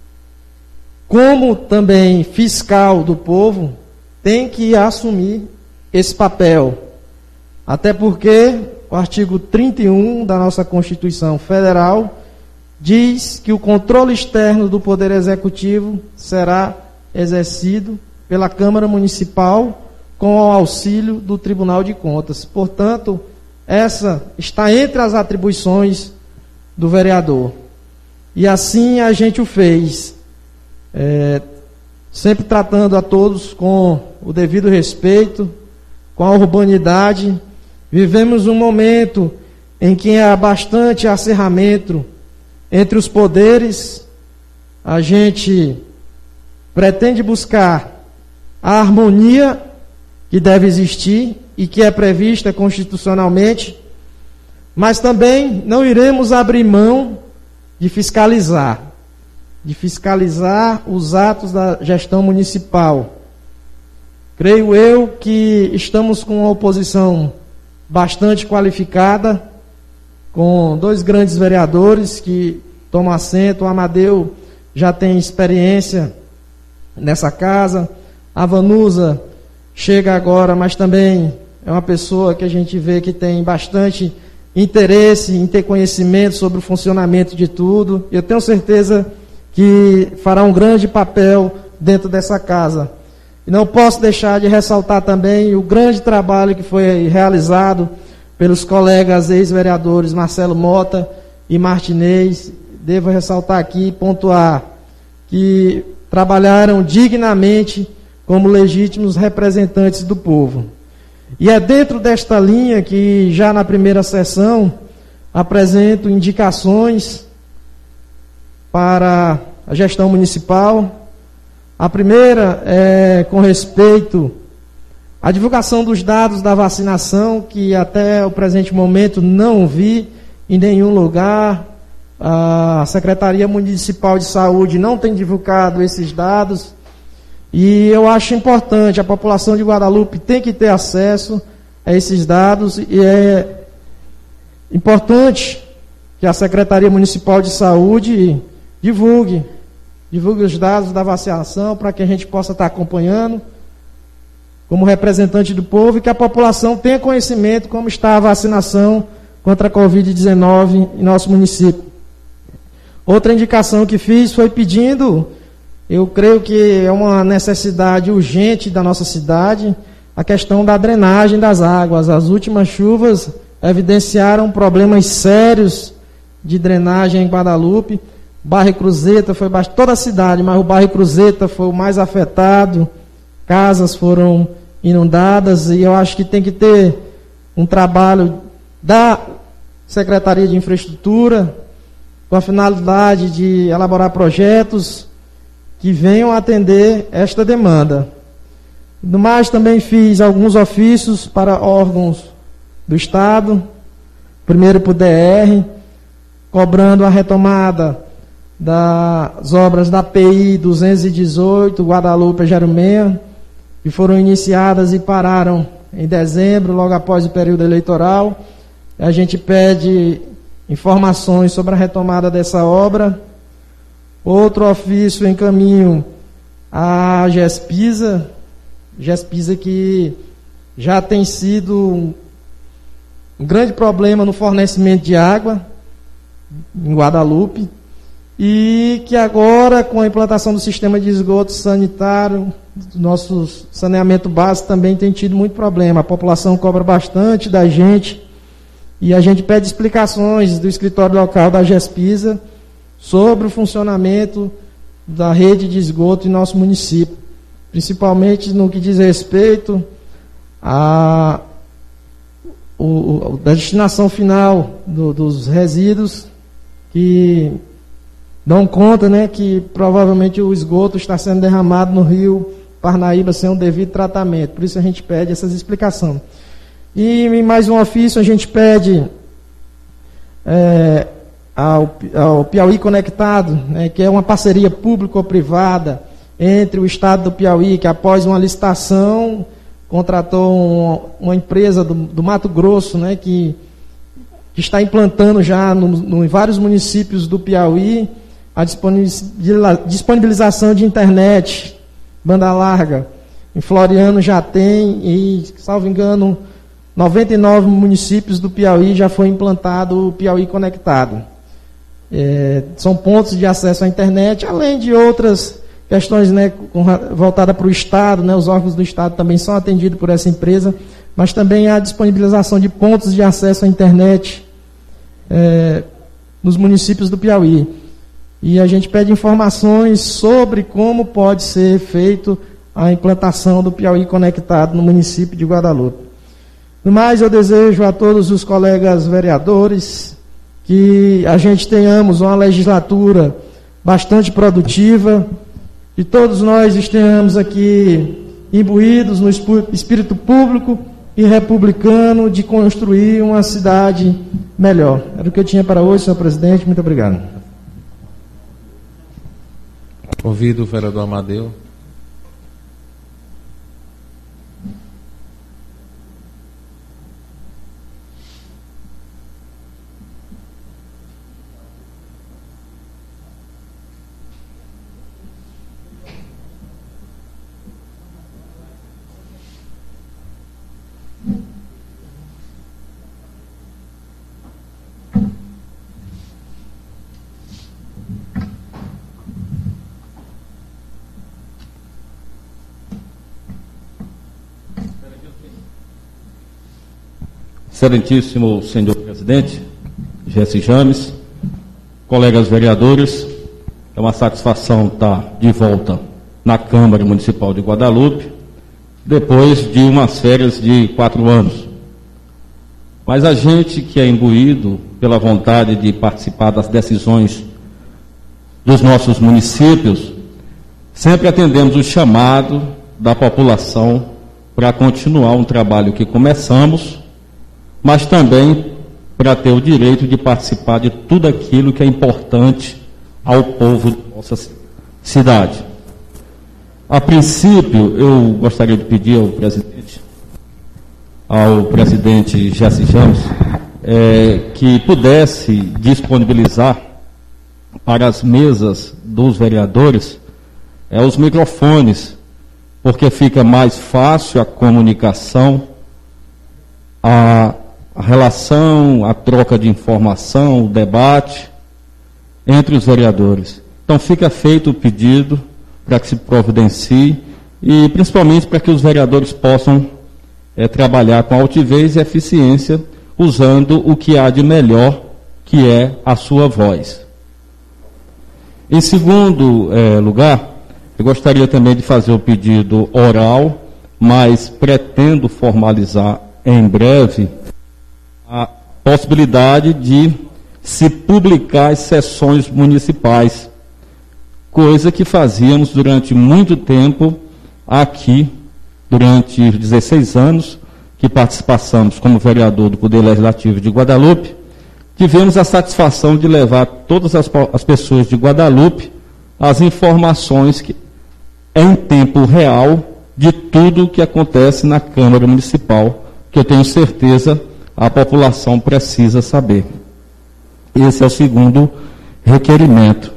como também fiscal do povo, tem que assumir esse papel. Até porque o artigo trinta e um da nossa Constituição Federal diz que o controle externo do Poder Executivo será exercido pela Câmara Municipal com o auxílio do Tribunal de Contas. Portanto, essa está entre as atribuições do vereador. E assim a gente o fez, é, sempre tratando a todos com o devido respeito, com a urbanidade. Vivemos um momento em que há bastante acerramento entre os poderes. A gente pretende buscar a harmonia que deve existir e que é prevista constitucionalmente, mas também não iremos abrir mão de fiscalizar, de fiscalizar os atos da gestão municipal. Creio eu que estamos com uma oposição bastante qualificada, com dois grandes vereadores que tomam assento. O Amadeu já tem experiência nessa casa, a Vanusa chega agora, mas também é uma pessoa que a gente vê que tem bastante interesse em ter conhecimento sobre o funcionamento de tudo. Eu tenho certeza que fará um grande papel dentro dessa casa. E não posso deixar de ressaltar também o grande trabalho que foi realizado pelos colegas ex-vereadores Marcelo Mota e Martinez. Devo ressaltar aqui, pontuar, que trabalharam dignamente como legítimos representantes do povo. E é dentro desta linha que, já na primeira sessão, apresento indicações para a gestão municipal. A primeira é com respeito à divulgação dos dados da vacinação, que até o presente momento não vi em nenhum lugar. A Secretaria Municipal de Saúde não tem divulgado esses dados. E eu acho importante, a população de Guadalupe tem que ter acesso a esses dados, e é importante que a Secretaria Municipal de Saúde divulgue, divulgue os dados da vacinação para que a gente possa estar acompanhando como representante do povo, e que a população tenha conhecimento como está a vacinação contra a covid dezenove em nosso município. Outra indicação que fiz foi pedindo, eu creio que é uma necessidade urgente da nossa cidade, a questão da drenagem das águas. As últimas chuvas evidenciaram problemas sérios de drenagem em Guadalupe. Bairro Cruzeta foi bastante, toda a cidade, mas o bairro Cruzeta foi o mais afetado. Casas foram inundadas, e eu acho que tem que ter um trabalho da Secretaria de Infraestrutura com a finalidade de elaborar projetos que venham atender esta demanda. No mais, também fiz alguns ofícios para órgãos do Estado, primeiro para o D R, cobrando a retomada das obras da P I duzentos e dezoito, Guadalupe Jerumenha, que foram iniciadas e pararam em dezembro, logo após o período eleitoral. A gente pede informações sobre a retomada dessa obra. Outro ofício em caminho à GESPISA, GESPISA que já tem sido um, um grande problema no fornecimento de água em Guadalupe, e que agora, com a implantação do sistema de esgoto sanitário, nosso saneamento básico também tem tido muito problema. A população cobra bastante da gente, e a gente pede explicações do escritório local da GESPISA sobre o funcionamento da rede de esgoto em nosso município, principalmente no que diz respeito à a destinação final do, dos resíduos, que dão conta, né, que provavelmente o esgoto está sendo derramado no rio Parnaíba sem um devido tratamento. Por isso a gente pede essas explicações. E em mais um ofício a gente pede é, ao, ao Piauí Conectado, né, que é uma parceria público-privada entre o Estado do Piauí, que após uma licitação contratou uma, uma empresa do, do Mato Grosso, né, que, que está implantando já no, no, em vários municípios do Piauí a disponibilização de internet, banda larga. Em Floriano já tem, e, salvo engano, noventa e nove municípios do Piauí já foi implantado o Piauí Conectado. É, são pontos de acesso à internet, além de outras questões, né, voltadas para o Estado, né, os órgãos do Estado também são atendidos por essa empresa, mas também a disponibilização de pontos de acesso à internet é, nos municípios do Piauí. E a gente pede informações sobre como pode ser feito a implantação do Piauí Conectado no município de Guadalupe. No mais, eu desejo a todos os colegas vereadores que a gente tenhamos uma legislatura bastante produtiva, e todos nós estejamos aqui imbuídos no espírito público e republicano de construir uma cidade melhor. Era o que eu tinha para hoje, senhor presidente. Muito obrigado. Ouvido o vereador Amadeu. Excelentíssimo senhor presidente, Jesse James, colegas vereadores, é uma satisfação estar de volta na Câmara Municipal de Guadalupe, depois de umas férias de quatro anos. Mas a gente que é imbuído pela vontade de participar das decisões dos nossos municípios, sempre atendemos o chamado da população para continuar um trabalho que começamos, mas também para ter o direito de participar de tudo aquilo que é importante ao povo de nossa cidade. A princípio, eu gostaria de pedir ao presidente, ao presidente Jesse James, é, que pudesse disponibilizar para as mesas dos vereadores é, os microfones, porque fica mais fácil a comunicação, a a relação, a troca de informação, o debate entre os vereadores. Então fica feito o pedido para que se providencie e principalmente para que os vereadores possam é, trabalhar com altivez e eficiência, usando o que há de melhor, que é a sua voz. Em segundo é, lugar, eu gostaria também de fazer o pedido oral, mas pretendo formalizar em breve a possibilidade de se publicar as sessões municipais, coisa que fazíamos durante muito tempo aqui, durante os dezesseis anos que participamos como vereador do Poder Legislativo de Guadalupe. Tivemos a satisfação de levar todas as, as pessoas de Guadalupe as informações que, em tempo real de tudo o que acontece na Câmara Municipal, que eu tenho certeza a população precisa saber. Esse é o segundo requerimento.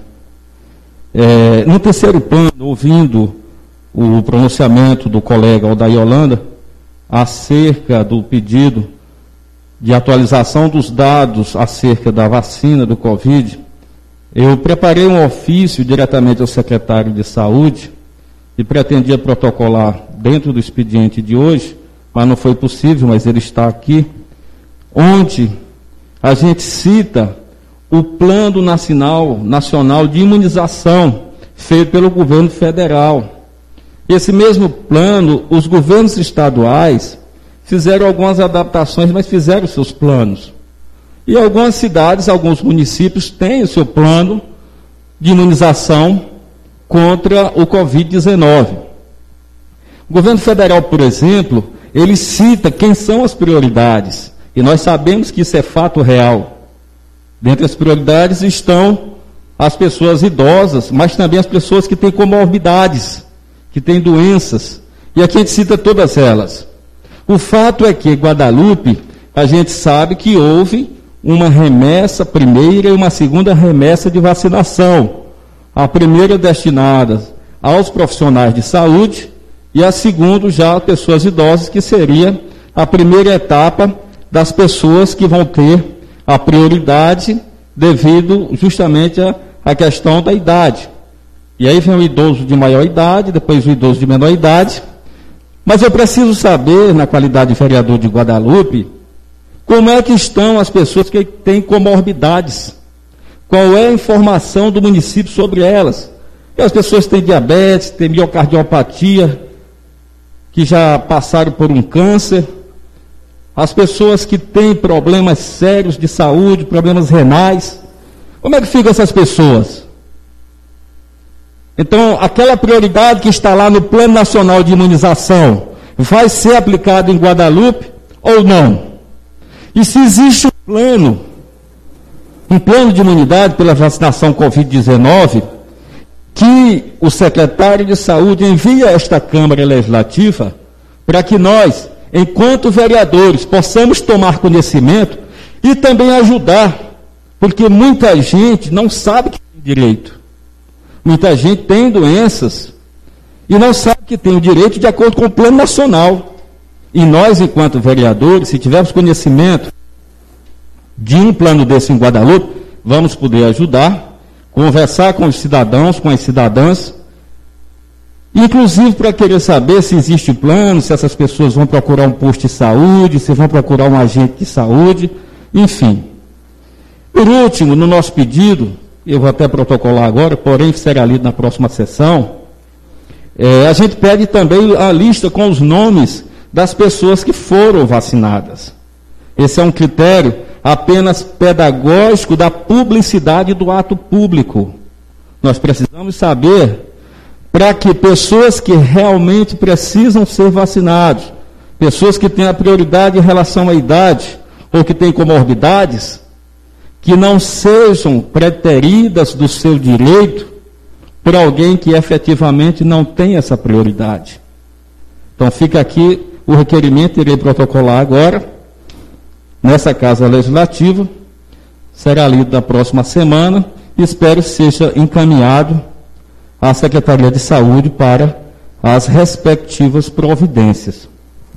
É, no terceiro plano, ouvindo o pronunciamento do colega Odair Holanda acerca do pedido de atualização dos dados acerca da vacina do Covid, eu preparei um ofício diretamente ao secretário de Saúde e pretendia protocolar dentro do expediente de hoje, mas não foi possível, mas ele está aqui, onde a gente cita o Plano Nacional, Nacional de Imunização, feito pelo governo federal. Esse mesmo plano, os governos estaduais fizeram algumas adaptações, mas fizeram seus planos. E algumas cidades, alguns municípios têm o seu plano de imunização contra o covid dezenove. O governo federal, por exemplo, ele cita quem são as prioridades. E nós sabemos que isso é fato real. Dentre as prioridades estão as pessoas idosas, mas também as pessoas que têm comorbidades, que têm doenças. E aqui a gente cita todas elas. O fato é que, Guadalupe, a gente sabe que houve uma remessa primeira e uma segunda remessa de vacinação. A primeira destinada aos profissionais de saúde e a segunda já a pessoas idosas, que seria a primeira etapa das pessoas que vão ter a prioridade devido justamente à questão da idade. E aí vem o idoso de maior idade, depois o idoso de menor idade. Mas eu preciso saber, na qualidade de vereador de Guadalupe, como é que estão as pessoas que têm comorbidades. Qual é a informação do município sobre elas? E as pessoas têm diabetes, têm miocardiopatia, que já passaram por um câncer. As pessoas que têm problemas sérios de saúde, problemas renais. Como é que ficam essas pessoas? Então, aquela prioridade que está lá no Plano Nacional de Imunização vai ser aplicada em Guadalupe ou não? E se existe um plano, um plano de imunidade pela vacinação covid dezenove, que o secretário de Saúde envia a esta Câmara Legislativa para que nós, enquanto vereadores, possamos tomar conhecimento e também ajudar, porque muita gente não sabe que tem direito. Muita gente tem doenças e não sabe que tem o direito de acordo com o Plano Nacional. E nós, enquanto vereadores, se tivermos conhecimento de um plano desse em Guadalupe, vamos poder ajudar, conversar com os cidadãos, com as cidadãs, inclusive para querer saber se existe plano, se essas pessoas vão procurar um posto de saúde, se vão procurar um agente de saúde, enfim. Por último, no nosso pedido, eu vou até protocolar agora, porém será lido na próxima sessão, é, a gente pede também a lista com os nomes das pessoas que foram vacinadas. Esse é um critério apenas pedagógico da publicidade do ato público. Nós precisamos saber para que pessoas que realmente precisam ser vacinados, pessoas que têm a prioridade em relação à idade ou que têm comorbidades, que não sejam preteridas do seu direito por alguém que efetivamente não tem essa prioridade. Então fica aqui o requerimento, irei protocolar agora, nessa Casa Legislativa, será lido na próxima semana, e espero que seja encaminhado à Secretaria de Saúde para as respectivas providências.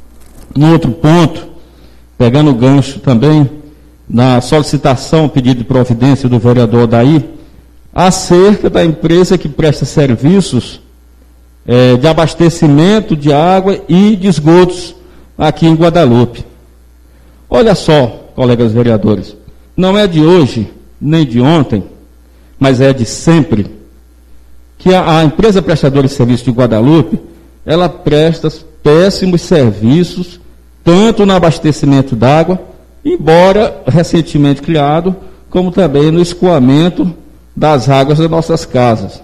No outro ponto, pegando o gancho também, na solicitação, pedido de providência do vereador Odair, acerca da empresa que presta serviços é, de abastecimento de água e de esgotos aqui em Guadalupe. Olha só, colegas vereadores, não é de hoje, nem de ontem, mas é de sempre, que a, a empresa prestadora de serviços de Guadalupe, ela presta péssimos serviços, tanto no abastecimento d'água, embora recentemente criado, como também no escoamento das águas das nossas casas.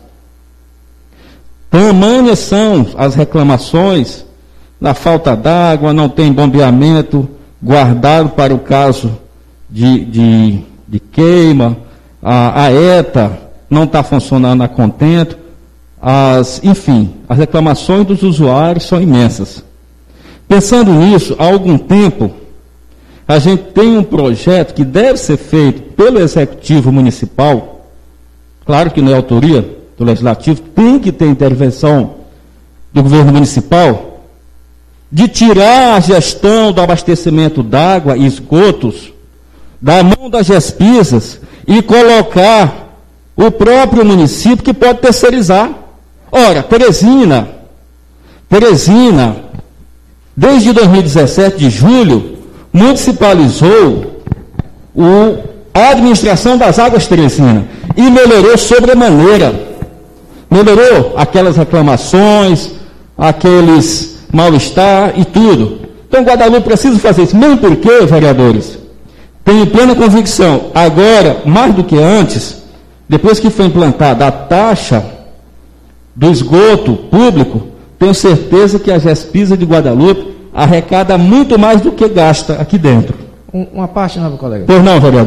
Tamanhas são as reclamações da falta d'água, não tem bombeamento guardado para o caso de, de, de queima, a, a ETA não está funcionando a contento, as, enfim, as reclamações dos usuários são imensas. Pensando nisso, há algum tempo, a gente tem um projeto que deve ser feito pelo Executivo Municipal, claro que não é autoria do Legislativo, tem que ter intervenção do Governo Municipal, de tirar a gestão do abastecimento d'água e esgotos da mão das GESPISAs e colocar o próprio município, que pode terceirizar. Ora, Teresina, Teresina, desde dois mil e dezessete, de julho, municipalizou o, a administração das águas Teresina e melhorou sobremaneira. Melhorou aquelas reclamações, aqueles mal-estar e tudo. Então, Guadalupe precisa fazer isso. Mesmo porque, vereadores, tenho plena convicção, agora, mais do que antes, depois que foi implantada a taxa do esgoto público, tenho certeza que a GESPISA de Guadalupe arrecada muito mais do que gasta aqui dentro. Um, uma parte, não, colega. Pois não, vereador.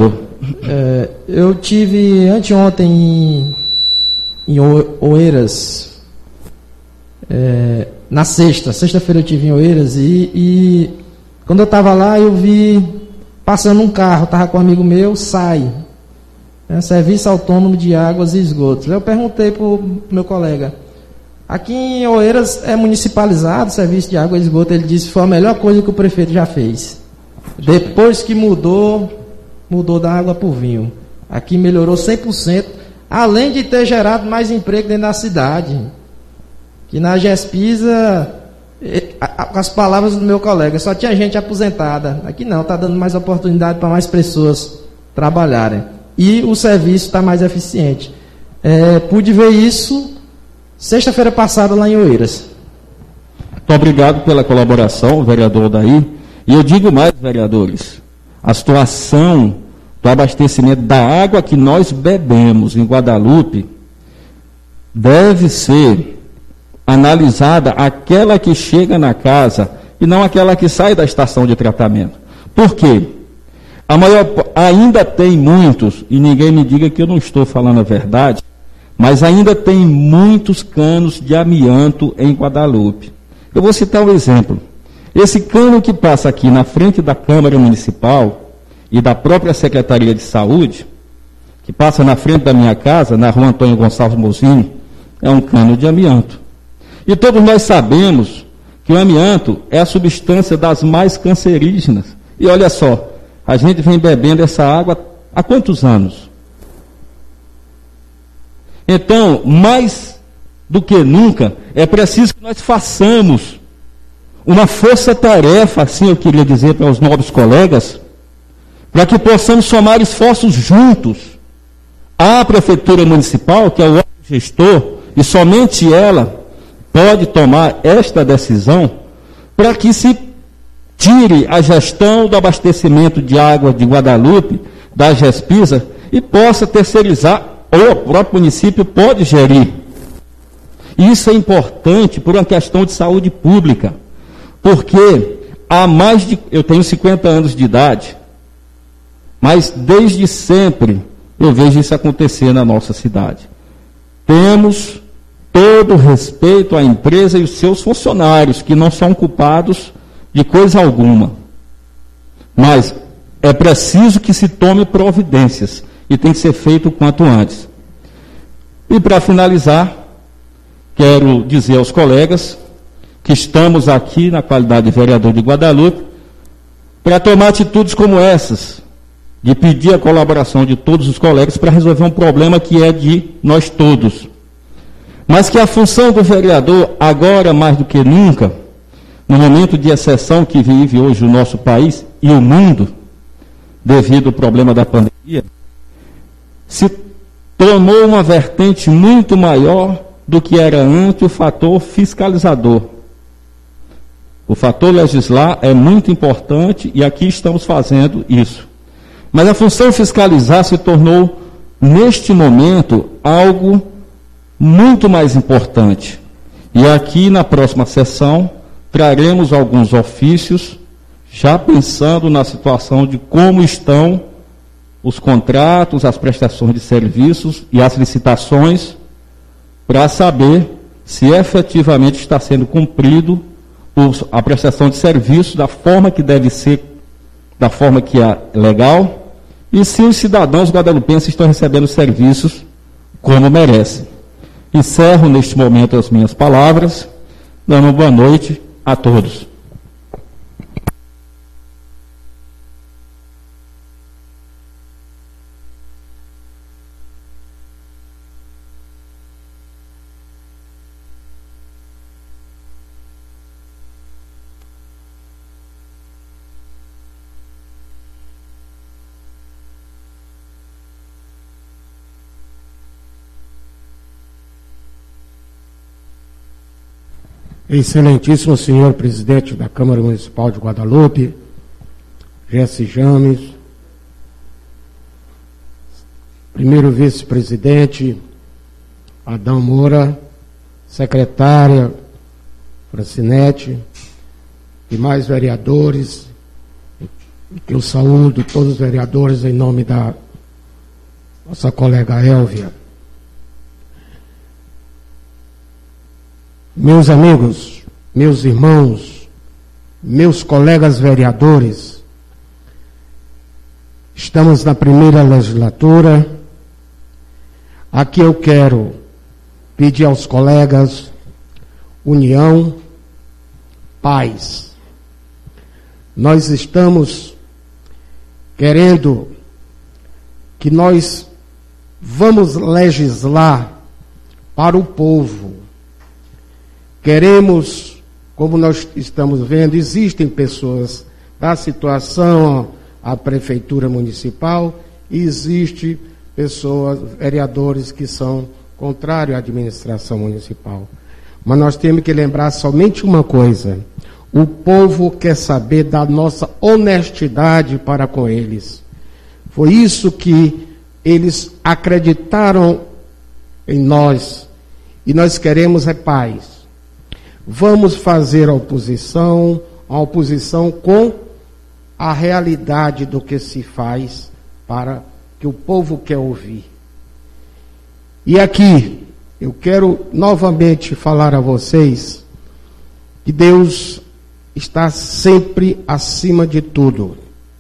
É, eu tive anteontem em, em Oeiras, é, na sexta, sexta-feira eu tive em Oeiras e, e quando eu estava lá eu vi passando um carro, estava com um amigo meu, sai, é, Serviço Autônomo de Águas e Esgotos. Eu perguntei para o meu colega, aqui em Oeiras é municipalizado o serviço de água e esgoto? Ele disse que foi a melhor coisa que o prefeito já fez. Depois que mudou, mudou da água para o vinho. Aqui melhorou cem por cento, além de ter gerado mais emprego dentro da cidade. Que na Gespisa, com as palavras do meu colega, só tinha gente aposentada. Aqui não, está dando mais oportunidade para mais pessoas trabalharem. E o serviço está mais eficiente. É, pude ver isso sexta-feira passada lá em Oeiras. Muito obrigado pela colaboração, vereador Odair. E eu digo mais, vereadores, a situação do abastecimento da água que nós bebemos em Guadalupe deve ser analisada aquela que chega na casa e não aquela que sai da estação de tratamento. Por quê? A maior, ainda tem muitos, e ninguém me diga que eu não estou falando a verdade, mas ainda tem muitos canos de amianto em Guadalupe. Eu vou citar um exemplo. Esse cano que passa aqui na frente da Câmara Municipal e da própria Secretaria de Saúde, que passa na frente da minha casa, na rua Antônio Gonçalves Mozinho, é um cano de amianto. E todos nós sabemos que o amianto é a substância das mais cancerígenas. E olha só, a gente vem bebendo essa água há quantos anos? Então, mais do que nunca, é preciso que nós façamos uma força-tarefa, assim eu queria dizer para os nobres colegas, para que possamos somar esforços juntos à Prefeitura Municipal, que é o órgão gestor, e somente ela pode tomar esta decisão, para que se tire a gestão do abastecimento de água de Guadalupe, da Gespisa, e possa terceirizar, ou o próprio município pode gerir. Isso é importante por uma questão de saúde pública, porque há mais de... Eu tenho cinquenta anos de idade, mas desde sempre eu vejo isso acontecer na nossa cidade. Temos todo o respeito à empresa e os seus funcionários, que não são culpados de coisa alguma. Mas é preciso que se tome providências, e tem que ser feito o quanto antes. E para finalizar, quero dizer aos colegas que estamos aqui na qualidade de vereador de Guadalupe para tomar atitudes como essas, de pedir a colaboração de todos os colegas para resolver um problema que é de nós todos. Mas que a função do vereador, agora mais do que nunca, no momento de exceção que vive hoje o nosso país e o mundo, devido ao problema da pandemia, se tornou uma vertente muito maior do que era antes o fator fiscalizador. O fator legislar é muito importante e aqui estamos fazendo isso. Mas a função fiscalizar se tornou, neste momento, algo muito mais importante. E aqui na próxima sessão traremos alguns ofícios, já pensando na situação de como estão os contratos, as prestações de serviços e as licitações, para saber se efetivamente está sendo cumprido a prestação de serviços da forma que deve ser, da forma que é legal, e se os cidadãos guadalupenses estão recebendo serviços como merecem. Encerro neste momento as minhas palavras, dando boa noite a todos. Excelentíssimo senhor presidente da Câmara Municipal de Guadalupe, Jesse James, primeiro vice-presidente Adão Moura, secretária Francinete, demais vereadores, que eu saúdo todos os vereadores em nome da nossa colega Elvia. Meus amigos, meus irmãos, meus colegas vereadores, estamos na primeira legislatura. Aqui eu quero pedir aos colegas união, paz. Nós estamos querendo que nós vamos legislar para o povo. Queremos, como nós estamos vendo, existem pessoas da situação, a prefeitura municipal, e existe pessoas, vereadores que são contrários à administração municipal. Mas nós temos que lembrar somente uma coisa: o povo quer saber da nossa honestidade para com eles. Foi isso que eles acreditaram em nós, e nós queremos é paz. Vamos fazer a oposição, a oposição com a realidade do que se faz para que o povo quer ouvir. E aqui, eu quero novamente falar a vocês que Deus está sempre acima de tudo.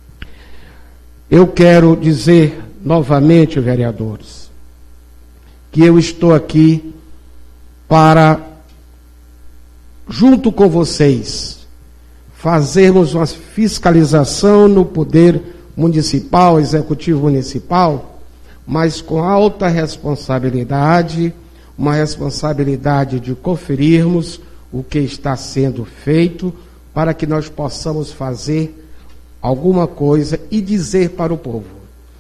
Eu quero dizer novamente, vereadores, que eu estou aqui para, junto com vocês, fazermos uma fiscalização no poder municipal, executivo municipal, mas com alta responsabilidade, uma responsabilidade de conferirmos o que está sendo feito para que nós possamos fazer alguma coisa e dizer para o povo.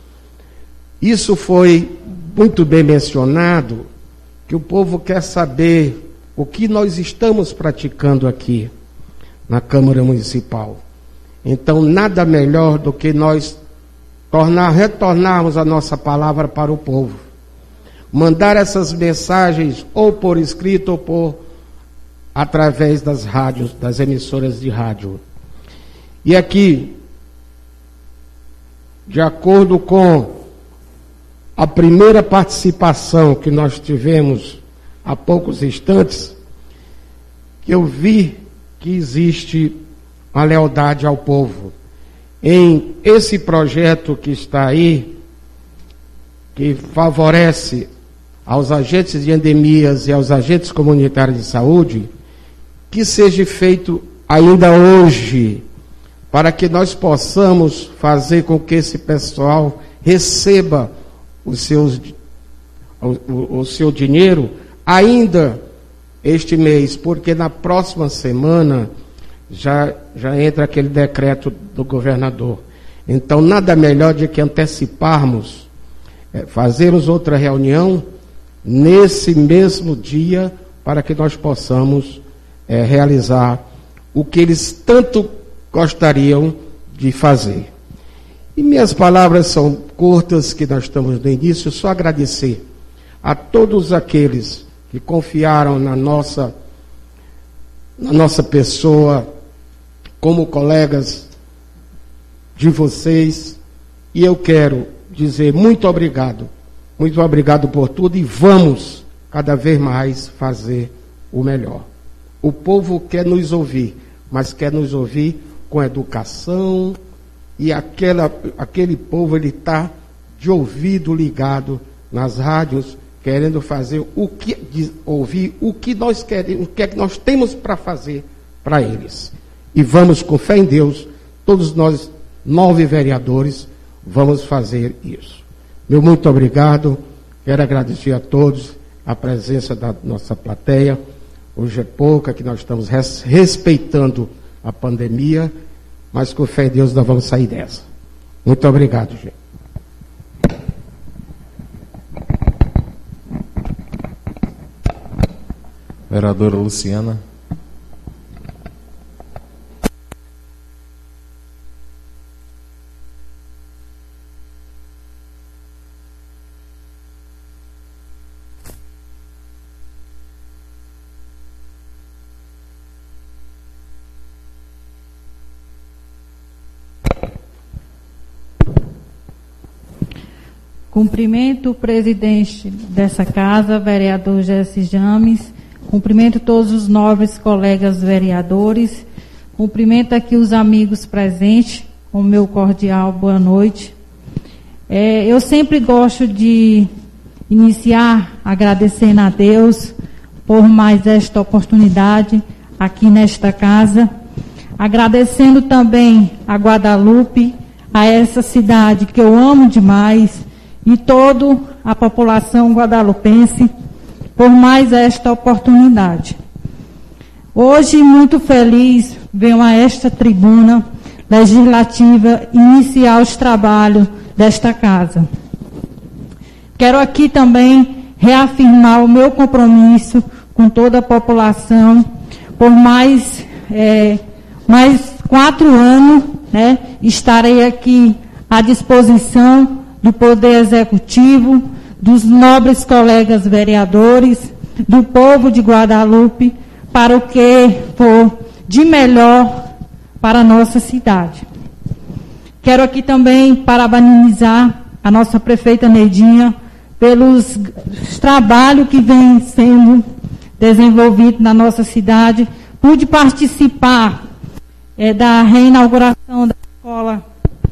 Isso foi muito bem mencionado, que o povo quer saber o que nós estamos praticando aqui na Câmara Municipal. Então, nada melhor do que nós tornar, retornarmos a nossa palavra para o povo. Mandar essas mensagens ou por escrito ou por através das rádios, das emissoras de rádio. E aqui, de acordo com a primeira participação que nós tivemos há poucos instantes, que eu vi que existe uma lealdade ao povo. Em esse projeto que está aí, que favorece aos agentes de endemias e aos agentes comunitários de saúde, que seja feito ainda hoje, para que nós possamos fazer com que esse pessoal receba os seus, o, o, o seu dinheiro ainda este mês, porque na próxima semana já, já entra aquele decreto do governador. Então, nada melhor de que anteciparmos, é, fazermos outra reunião nesse mesmo dia, para que nós possamos é, realizar o que eles tanto gostariam de fazer. E minhas palavras são curtas, que nós estamos no início, só agradecer a todos aqueles que confiaram na nossa, na nossa pessoa, como colegas de vocês, e eu quero dizer muito obrigado, muito obrigado por tudo, e vamos cada vez mais fazer o melhor. O povo quer nos ouvir, mas quer nos ouvir com educação, e aquela, aquele povo, ele está de ouvido ligado nas rádios, querendo fazer o que, de, ouvir o que nós queremos, o que é que nós temos para fazer para eles. E vamos, com fé em Deus, todos nós, nove vereadores, vamos fazer isso. Meu muito obrigado, quero agradecer a todos a presença da nossa plateia. Hoje é pouca, que nós estamos res, respeitando a pandemia, mas com fé em Deus nós vamos sair dessa. Muito obrigado, gente. Vereadora Luciana. Cumprimento o presidente dessa casa, vereador Jesse James. Cumprimento todos os nobres colegas vereadores. Cumprimento aqui os amigos presentes, com o meu cordial boa noite. É, eu sempre gosto de iniciar agradecendo a Deus por mais esta oportunidade aqui nesta casa. Agradecendo também a Guadalupe, a essa cidade que eu amo demais, e toda a população guadalupense por mais esta oportunidade. Hoje, muito feliz, venho a esta tribuna legislativa iniciar os trabalhos desta casa. Quero aqui também reafirmar o meu compromisso com toda a população por mais, é, mais quatro anos, né, estarei aqui à disposição do Poder Executivo, dos nobres colegas vereadores, do povo de Guadalupe, para o que for de melhor para a nossa cidade. Quero aqui também parabenizar a nossa prefeita Neidinha pelos trabalhos que vem sendo desenvolvido na nossa cidade. Pude participar é, da reinauguração da escola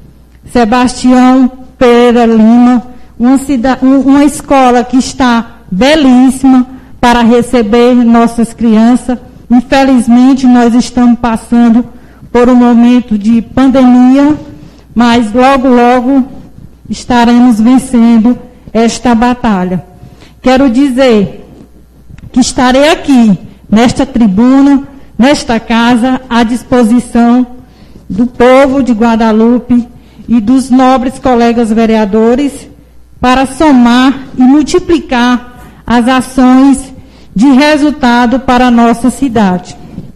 Sebastião Pereira Lima, uma, cidade, uma escola que está belíssima para receber nossas crianças. Infelizmente, nós estamos passando por um momento de pandemia, mas logo, logo estaremos vencendo esta batalha. Quero dizer que estarei aqui, nesta tribuna, nesta casa, à disposição do povo de Guadalupe e dos nobres colegas vereadores para somar e multiplicar as ações de resultado para a nossa cidade.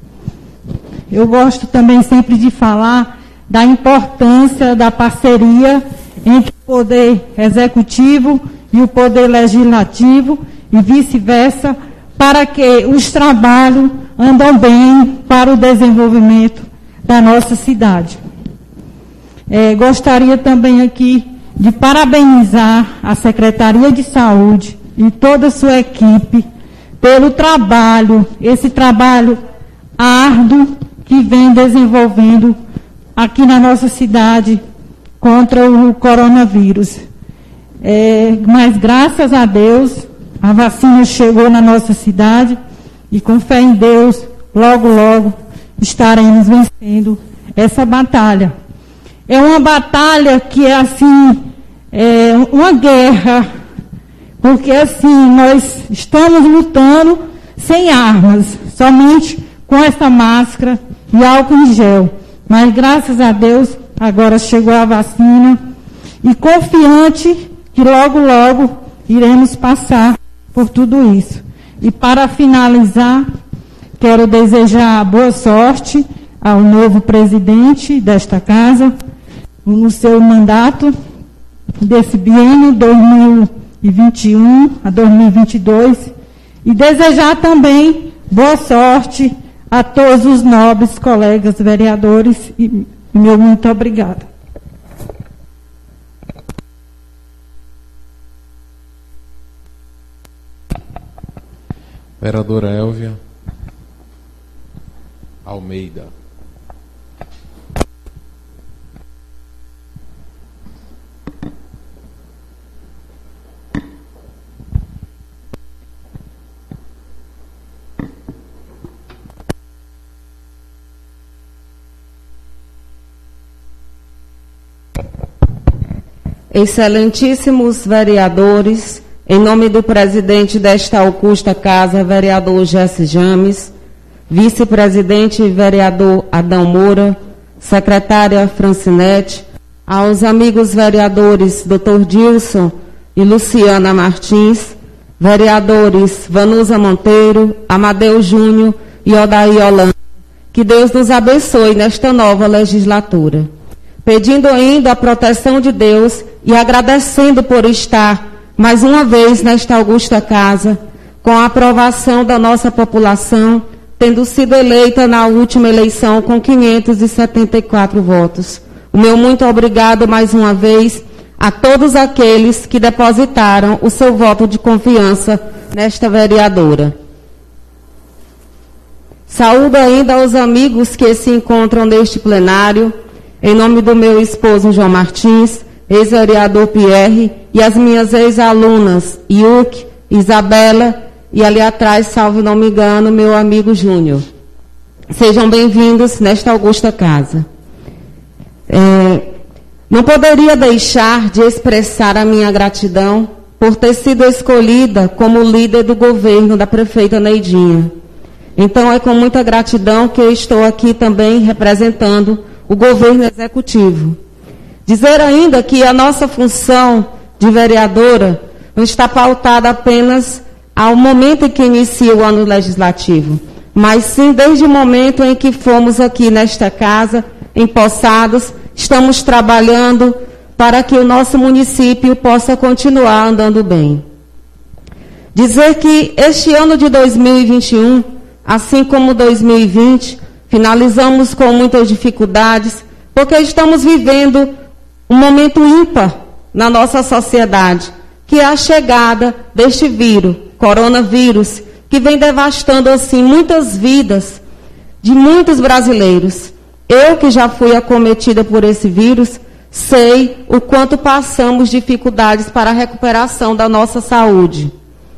Eu gosto também sempre de falar da importância da parceria entre o Poder Executivo e o Poder Legislativo e vice-versa, para que os trabalhos andam bem para o desenvolvimento da nossa cidade. É, gostaria também aqui de parabenizar a Secretaria de Saúde e toda a sua equipe pelo trabalho, esse trabalho árduo que vem desenvolvendo aqui na nossa cidade contra o coronavírus. É, mas graças a Deus, a vacina chegou na nossa cidade e com fé em Deus, logo, logo estaremos vencendo essa batalha. É uma batalha que é assim, é uma guerra, porque assim, nós estamos lutando sem armas, somente com essa máscara e álcool em gel. Mas graças a Deus, agora chegou a vacina e confiante que logo, logo iremos passar por tudo isso. E para finalizar, quero desejar boa sorte ao novo presidente desta casa, no seu mandato desse biênio dois mil e vinte e um a dois mil e vinte e dois, e desejar também boa sorte a todos os nobres colegas vereadores, e meu muito obrigada. Vereadora Elvia Almeida. Excelentíssimos vereadores, em nome do presidente desta augusta casa, vereador Jesse James, vice-presidente vereador Adão Moura, secretária Francinete, aos amigos vereadores doutor Dilson e Luciana Martins, vereadores Vanusa Monteiro, Amadeu Júnior e Odaí Holanda, que Deus nos abençoe nesta nova legislatura. Pedindo ainda a proteção de Deus e agradecendo por estar mais uma vez nesta augusta casa, com a aprovação da nossa população, tendo sido eleita na última eleição com quinhentos e setenta e quatro votos. O meu muito obrigado mais uma vez a todos aqueles que depositaram o seu voto de confiança nesta vereadora. Saúdo ainda os amigos que se encontram neste plenário, em nome do meu esposo João Martins, ex-vereador Pierre, e as minhas ex-alunas, Yuki, Isabela, e ali atrás, salvo não me engano, meu amigo Júnior. Sejam bem-vindos nesta augusta casa. É, não poderia deixar de expressar a minha gratidão por ter sido escolhida como líder do governo da prefeita Neidinha. Então, é com muita gratidão que eu estou aqui também representando o governo executivo. Dizer ainda que a nossa função de vereadora não está pautada apenas ao momento em que inicia o ano legislativo, mas sim desde o momento em que fomos aqui nesta casa, empossados, estamos trabalhando para que o nosso município possa continuar andando bem. Dizer que este ano de dois mil e vinte e um, assim como dois mil e vinte, finalizamos com muitas dificuldades, porque estamos vivendo um momento ímpar na nossa sociedade, que é a chegada deste vírus, coronavírus, que vem devastando assim muitas vidas de muitos brasileiros. Eu, que já fui acometida por esse vírus, sei o quanto passamos dificuldades para a recuperação da nossa saúde.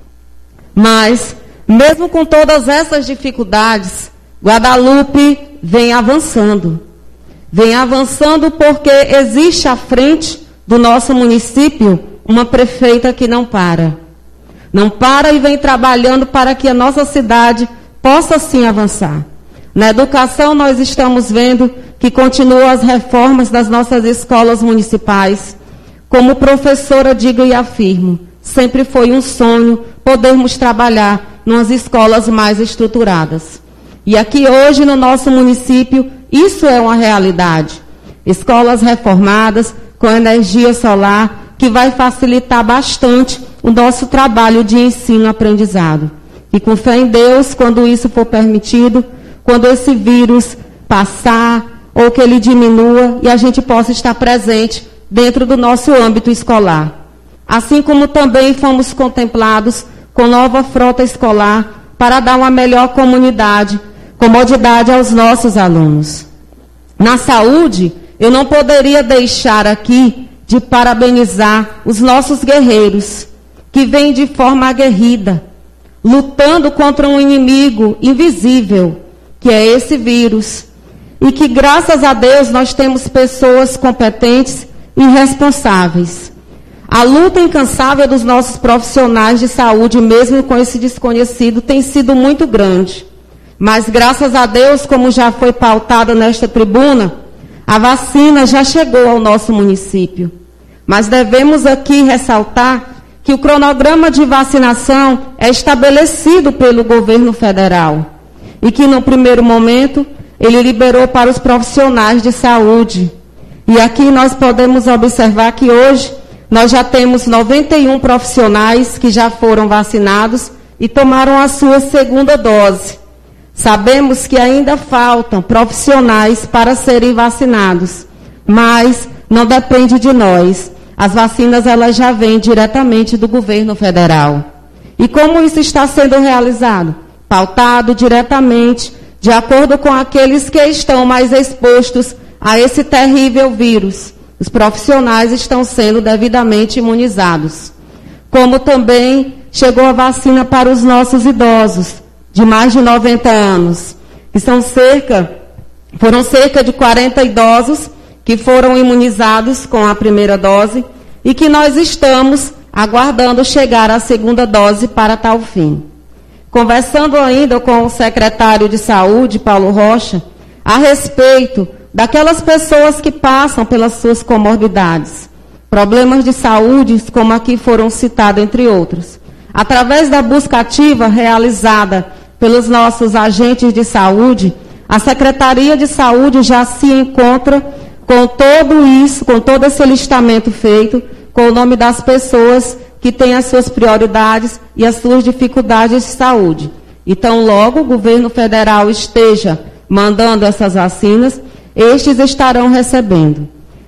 Mas, mesmo com todas essas dificuldades, Guadalupe vem avançando. Vem avançando porque existe à frente do nosso município uma prefeita que não para. Não para e vem trabalhando para que a nossa cidade possa sim avançar. Na educação, nós estamos vendo que continuam as reformas das nossas escolas municipais. Como professora, digo e afirmo, sempre foi um sonho podermos trabalhar nas escolas mais estruturadas. E aqui hoje, no nosso município, isso é uma realidade. Escolas reformadas, com energia solar, que vai facilitar bastante o nosso trabalho de ensino e aprendizado. E com fé em Deus, quando isso for permitido, quando esse vírus passar, ou que ele diminua, e a gente possa estar presente dentro do nosso âmbito escolar. Assim como também fomos contemplados com nova frota escolar para dar uma melhor comunidade, comodidade aos nossos alunos. Na saúde, eu não poderia deixar aqui de parabenizar os nossos guerreiros, que vêm de forma aguerrida, lutando contra um inimigo invisível, que é esse vírus, e que, graças a Deus, nós temos pessoas competentes e responsáveis. A luta incansável dos nossos profissionais de saúde, mesmo com esse desconhecido, tem sido muito grande. Mas, graças a Deus, como já foi pautado nesta tribuna, a vacina já chegou ao nosso município. Mas devemos aqui ressaltar que o cronograma de vacinação é estabelecido pelo governo federal e que, no primeiro momento, ele liberou para os profissionais de saúde. E aqui nós podemos observar que hoje nós já temos noventa e um profissionais que já foram vacinados e tomaram a sua segunda dose. Sabemos que ainda faltam profissionais para serem vacinados, mas não depende de nós. As vacinas, elas já vêm diretamente do governo federal. E como isso está sendo realizado? Pautado diretamente, de acordo com aqueles que estão mais expostos a esse terrível vírus. Os profissionais estão sendo devidamente imunizados. Como também chegou a vacina para os nossos idosos, de mais de noventa anos, que são cerca, foram cerca de quarenta idosos que foram imunizados com a primeira dose e que nós estamos aguardando chegar a segunda dose para tal fim. Conversando ainda com o secretário de Saúde, Paulo Rocha, a respeito daquelas pessoas que passam pelas suas comorbidades, problemas de saúde, como aqui foram citados, entre outros. Através da busca ativa realizada pelos nossos agentes de saúde, a Secretaria de Saúde já se encontra com todo isso, com todo esse listamento feito, com o nome das pessoas que têm as suas prioridades e as suas dificuldades de saúde. Então, logo o governo federal esteja mandando essas vacinas, estes estarão recebendo.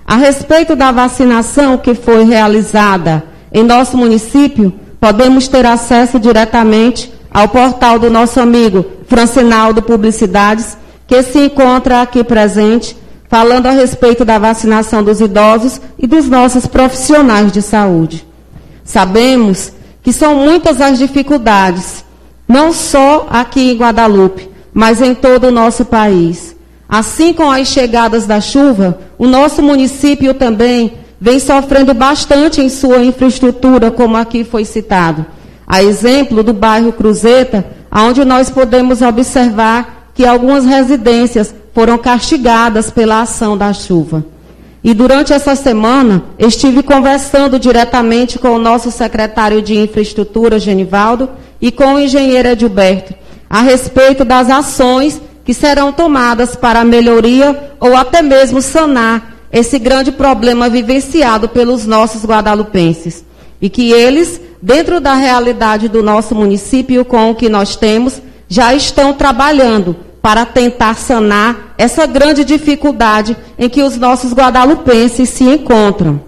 A respeito da vacinação que foi realizada em nosso município, podemos ter acesso diretamente ao portal do nosso amigo Francinaldo Publicidades, que se encontra aqui presente, falando a respeito da vacinação dos idosos e dos nossos profissionais de saúde. Sabemos que são muitas as dificuldades, não só aqui em Guadalupe, mas em todo o nosso país. Assim, com as chegadas da chuva, o nosso município também vem sofrendo bastante em sua infraestrutura, como aqui foi citado. A exemplo do bairro Cruzeta, onde nós podemos observar que algumas residências foram castigadas pela ação da chuva. E durante essa semana, estive conversando diretamente com o nosso secretário de Infraestrutura, Genivaldo, e com o engenheiro Edilberto, a respeito das ações que serão tomadas para a melhoria ou até mesmo sanar esse grande problema vivenciado pelos nossos guadalupenses. E que eles, dentro da realidade do nosso município, com o que nós temos, já estão trabalhando para tentar sanar essa grande dificuldade em que os nossos guadalupenses se encontram.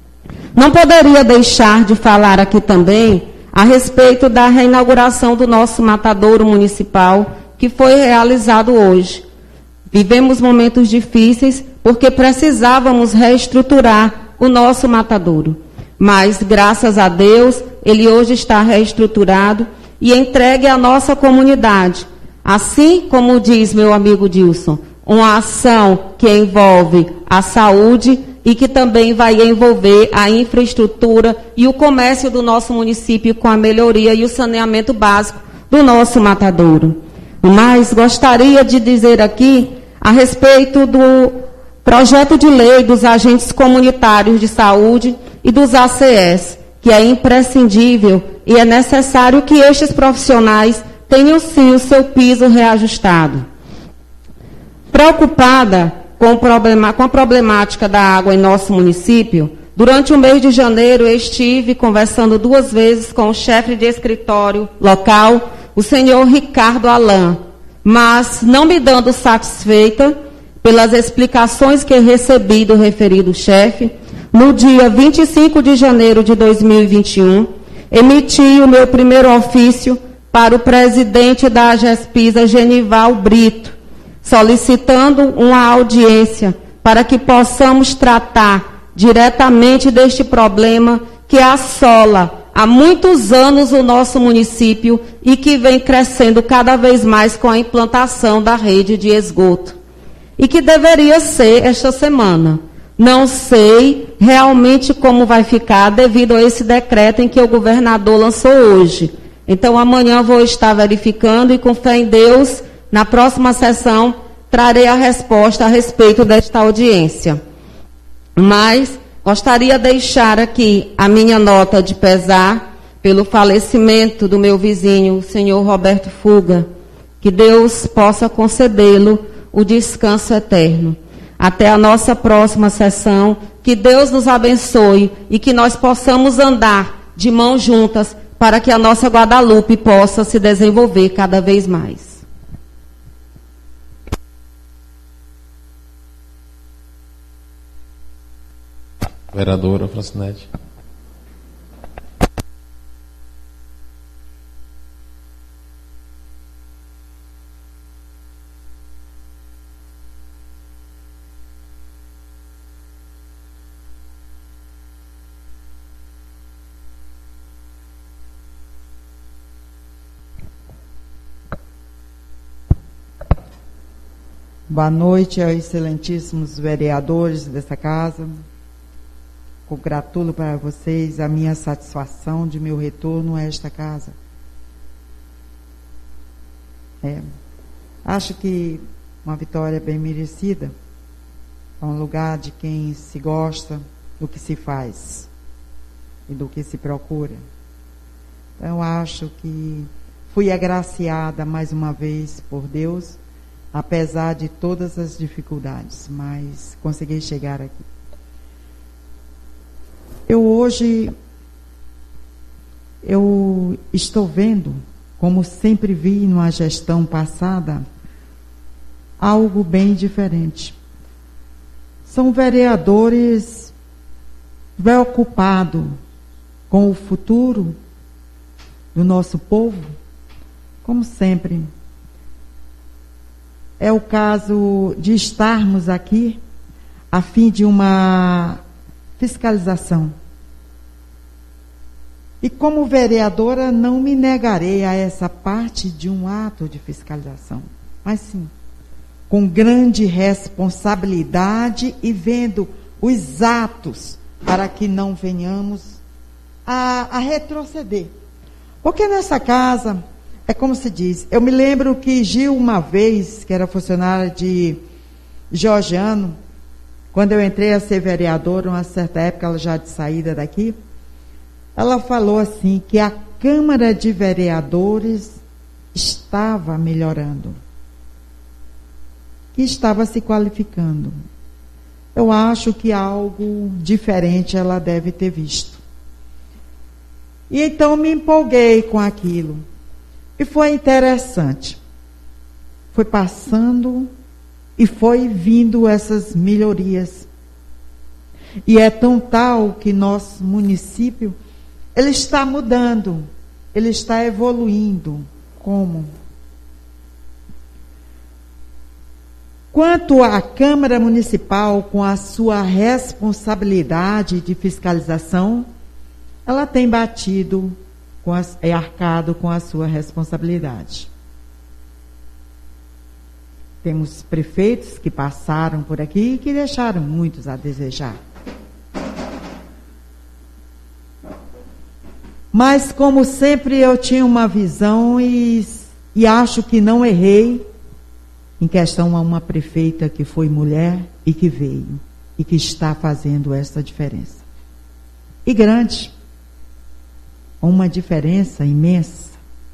Não poderia deixar de falar aqui também a respeito da reinauguração do nosso matadouro municipal, que foi realizado hoje. Vivemos momentos difíceis porque precisávamos reestruturar o nosso matadouro. Mas, graças a Deus, ele hoje está reestruturado e entregue à nossa comunidade. Assim como diz meu amigo Dilson, uma ação que envolve a saúde e que também vai envolver a infraestrutura e o comércio do nosso município com a melhoria e o saneamento básico do nosso matadouro. Mas gostaria de dizer aqui a respeito do projeto de lei dos agentes comunitários de saúde e dos A C S, que é imprescindível e é necessário que estes profissionais tenham sim o seu piso reajustado. Preocupada com, o problema, com a problemática da água em nosso município, durante o mês de janeiro eu estive conversando duas vezes com o chefe de escritório local, o senhor Ricardo Alain, mas não me dando satisfeita pelas explicações que recebi do referido chefe, no dia vinte e cinco de janeiro de dois mil e vinte e um, emiti o meu primeiro ofício para o presidente da AGESPISA, Genival Brito, solicitando uma audiência para que possamos tratar diretamente deste problema que assola há muitos anos o nosso município e que vem crescendo cada vez mais com a implantação da rede de esgoto. E que deveria ser esta semana. Não sei realmente como vai ficar devido a esse decreto em que o governador lançou hoje. Então, amanhã vou estar verificando e, com fé em Deus, na próxima sessão, trarei a resposta a respeito desta audiência. Mas gostaria de deixar aqui a minha nota de pesar pelo falecimento do meu vizinho, o senhor Roberto Fuga. Que Deus possa concedê-lo o descanso eterno. Até a nossa próxima sessão, que Deus nos abençoe e que nós possamos andar de mãos juntas para que a nossa Guadalupe possa se desenvolver cada vez mais. Vereadora Francinete. Boa noite aos excelentíssimos vereadores dessa casa. Congratulo para vocês a minha satisfação de meu retorno a esta casa. É, acho que uma vitória bem merecida. É um lugar de quem se gosta do que se faz e do que se procura. Então, acho que fui agraciada mais uma vez por Deus, apesar de todas as dificuldades, mas consegui chegar aqui. Eu hoje, eu estou vendo, como sempre vi numa gestão passada, algo bem diferente. são vereadores preocupados com o futuro do nosso povo, como sempre. É o caso de estarmos aqui a fim de uma fiscalização. E como vereadora, não me negarei a essa parte de um ato de fiscalização, mas sim, com grande responsabilidade e vendo os atos para que não venhamos a, a retroceder. Porque nessa casa, é como se diz, eu me lembro que Gil, uma vez, que era funcionária de Georgiano, quando eu entrei a ser vereadora, uma certa época, ela já de saída daqui, ela falou assim, que a Câmara de Vereadores estava melhorando, que estava se qualificando. Eu acho que algo diferente ela deve ter visto. E então me empolguei com aquilo. E foi interessante. Foi passando e foi vindo essas melhorias. E é tão tal que nosso município, ele está mudando, ele está evoluindo. Como? Quanto à Câmara Municipal, com a sua responsabilidade de fiscalização, ela tem batido, com as, é arcado com a sua responsabilidade. Temos prefeitos que passaram por aqui e que deixaram muitos a desejar. Mas, como sempre, eu tinha uma visão e, e acho que não errei em questão a uma prefeita que foi mulher e que veio e que está fazendo essa diferença. E grande, uma diferença imensa.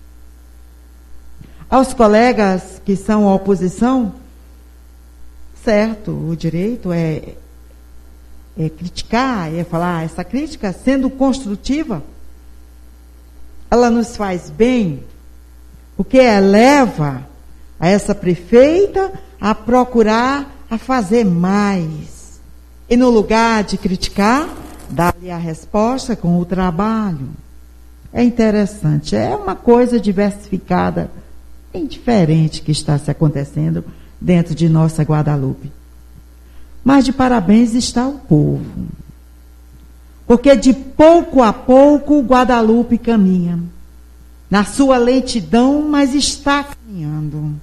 Aos colegas que são a oposição, certo, o direito é, é criticar, é falar, essa crítica sendo construtiva, ela nos faz bem, porque eleva a essa prefeita a procurar a fazer mais. E no lugar de criticar, dar-lhe a resposta com o trabalho. É interessante, é uma coisa diversificada, bem diferente que está se acontecendo dentro de nossa Guadalupe. Mas de parabéns está o povo. Porque de pouco a pouco o Guadalupe caminha. Na sua lentidão, mas está caminhando.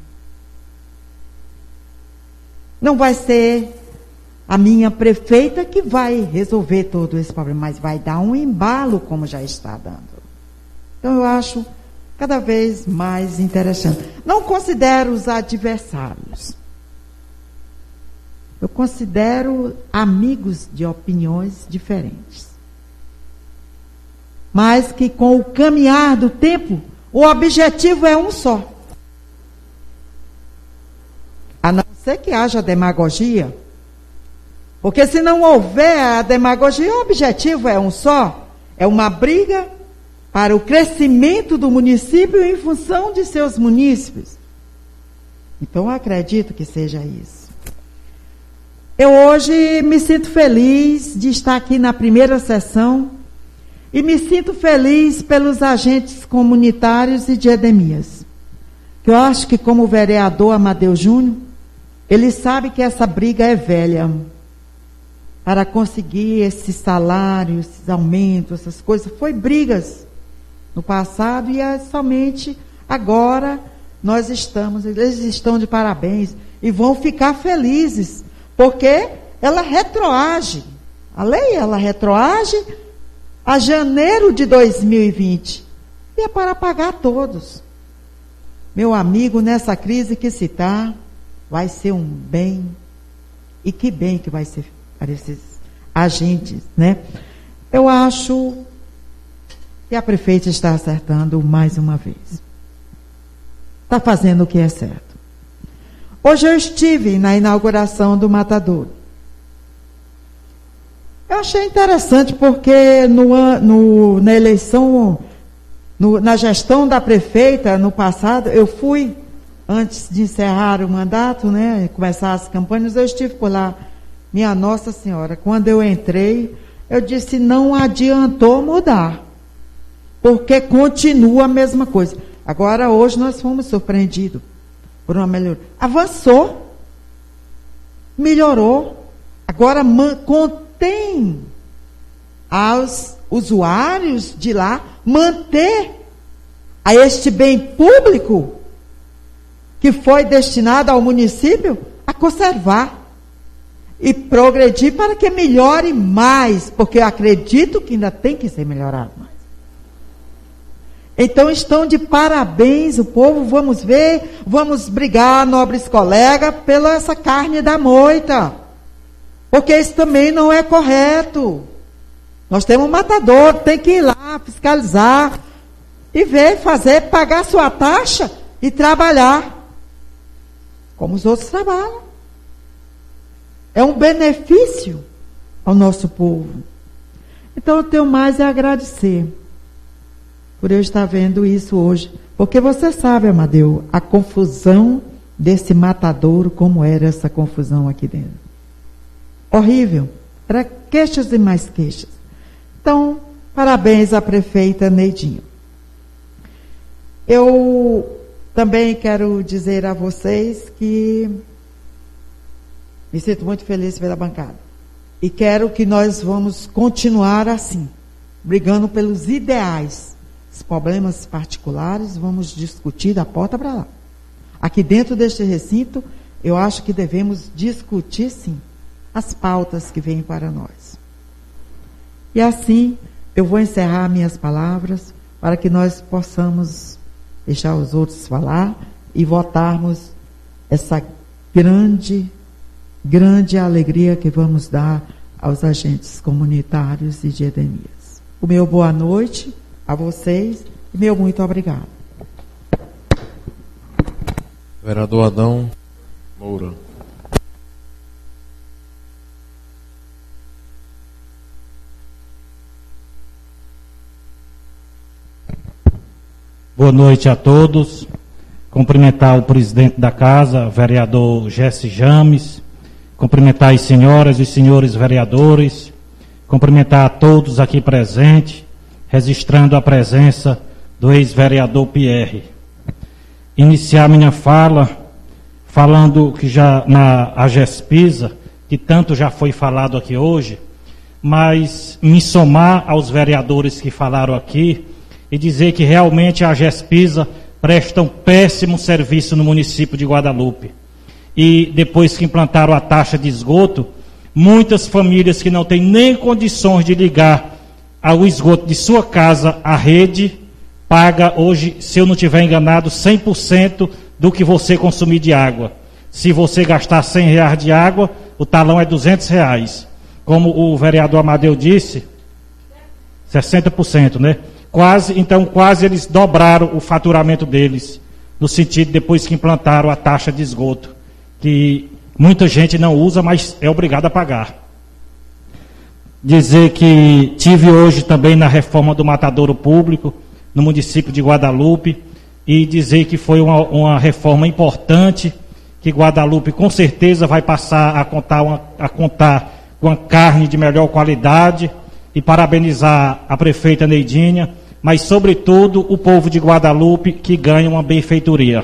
Não vai ser a minha prefeita que vai resolver todo esse problema, mas vai dar um embalo como já está dando. Então eu acho cada vez mais interessante. Não considero os adversários. Eu considero amigos de opiniões diferentes. Mas que com o caminhar do tempo, o objetivo é um só. A não ser que haja demagogia. Porque se não houver a demagogia, o objetivo é um só. É uma briga para o crescimento do município em função de seus munícipes. Então, eu acredito que seja isso. Eu hoje me sinto feliz de estar aqui na primeira sessão e me sinto feliz pelos agentes comunitários e de Edemias. Que eu acho que como vereador Amadeu Júnior, ele sabe que essa briga é velha para conseguir esses salários, esses aumentos, essas coisas. Foi brigas no passado e é somente agora nós estamos, eles estão de parabéns e vão ficar felizes, porque ela retroage. A lei, ela retroage a janeiro de dois mil e vinte. E é para pagar todos. Meu amigo, nessa crise que se está, vai ser um bem. E que bem que vai ser para esses agentes, né? Eu acho que a prefeita está acertando mais uma vez. Está fazendo o que é certo. Hoje eu estive na inauguração do Matadouro. Eu achei interessante porque no, no, na eleição, no, na gestão da prefeita, no passado, eu fui, antes de encerrar o mandato, né, começar as campanhas, eu estive por lá minha Nossa Senhora, quando eu entrei, eu disse, não adiantou mudar, porque continua a mesma coisa. Agora, hoje, nós fomos surpreendidos por uma melhoria. Avançou, melhorou, agora contém aos usuários de lá manter a este bem público que foi destinado ao município a conservar e progredir para que melhore mais, porque eu acredito que ainda tem que ser melhorado mais. Então estão de parabéns o povo, vamos ver, vamos brigar, nobres colegas, pela essa carne da moita, porque isso também não é correto. Nós temos um matador, tem que ir lá fiscalizar e ver, fazer, pagar sua taxa e trabalhar como os outros trabalham. É um benefício ao nosso povo. Então eu tenho mais a agradecer por eu estar vendo isso hoje. Porque você sabe, Amadeu, a confusão desse matadouro, como era essa confusão aqui dentro. Horrível. Era queixas e mais queixas. Então, parabéns à prefeita Neidinha. Eu também quero dizer a vocês que me sinto muito feliz pela bancada. E quero que nós vamos continuar assim, brigando pelos ideais. Os problemas particulares vamos discutir da porta para lá. Aqui dentro deste recinto, eu acho que devemos discutir, sim, as pautas que vêm para nós. E assim, eu vou encerrar minhas palavras para que nós possamos deixar os outros falar e votarmos essa grande, grande alegria que vamos dar aos agentes comunitários e de Edemias. O meu boa noite a vocês e meu muito obrigado. Vereador Adão Moura. Boa noite a todos. Cumprimentar o presidente da casa, vereador Jesse James. Cumprimentar as senhoras e senhores vereadores. Cumprimentar a todos aqui presentes, registrando a presença do ex-vereador Pierre. Iniciar minha fala falando que já na AGESPISA, que tanto já foi falado aqui hoje, mas me somar aos vereadores que falaram aqui e dizer que realmente a AGESPISA presta um péssimo serviço no município de Guadalupe. E depois que implantaram a taxa de esgoto, muitas famílias que não têm nem condições de ligar ao esgoto de sua casa à rede, paga hoje, se eu não estiver enganado, cem por cento do que você consumir de água. Se você gastar cem reais de água, o talão é duzentos reais. Como o vereador Amadeu disse, sessenta por cento, né? Quase, então quase eles dobraram o faturamento deles, no sentido depois que implantaram a taxa de esgoto, que muita gente não usa, mas é obrigado a pagar. Dizer que tive hoje também na reforma do matadouro público, no município de Guadalupe, e dizer que foi uma, uma reforma importante, que Guadalupe com certeza vai passar a contar, uma, a contar com a carne de melhor qualidade, e parabenizar a prefeita Neidinha, mas sobretudo o povo de Guadalupe que ganha uma benfeitoria.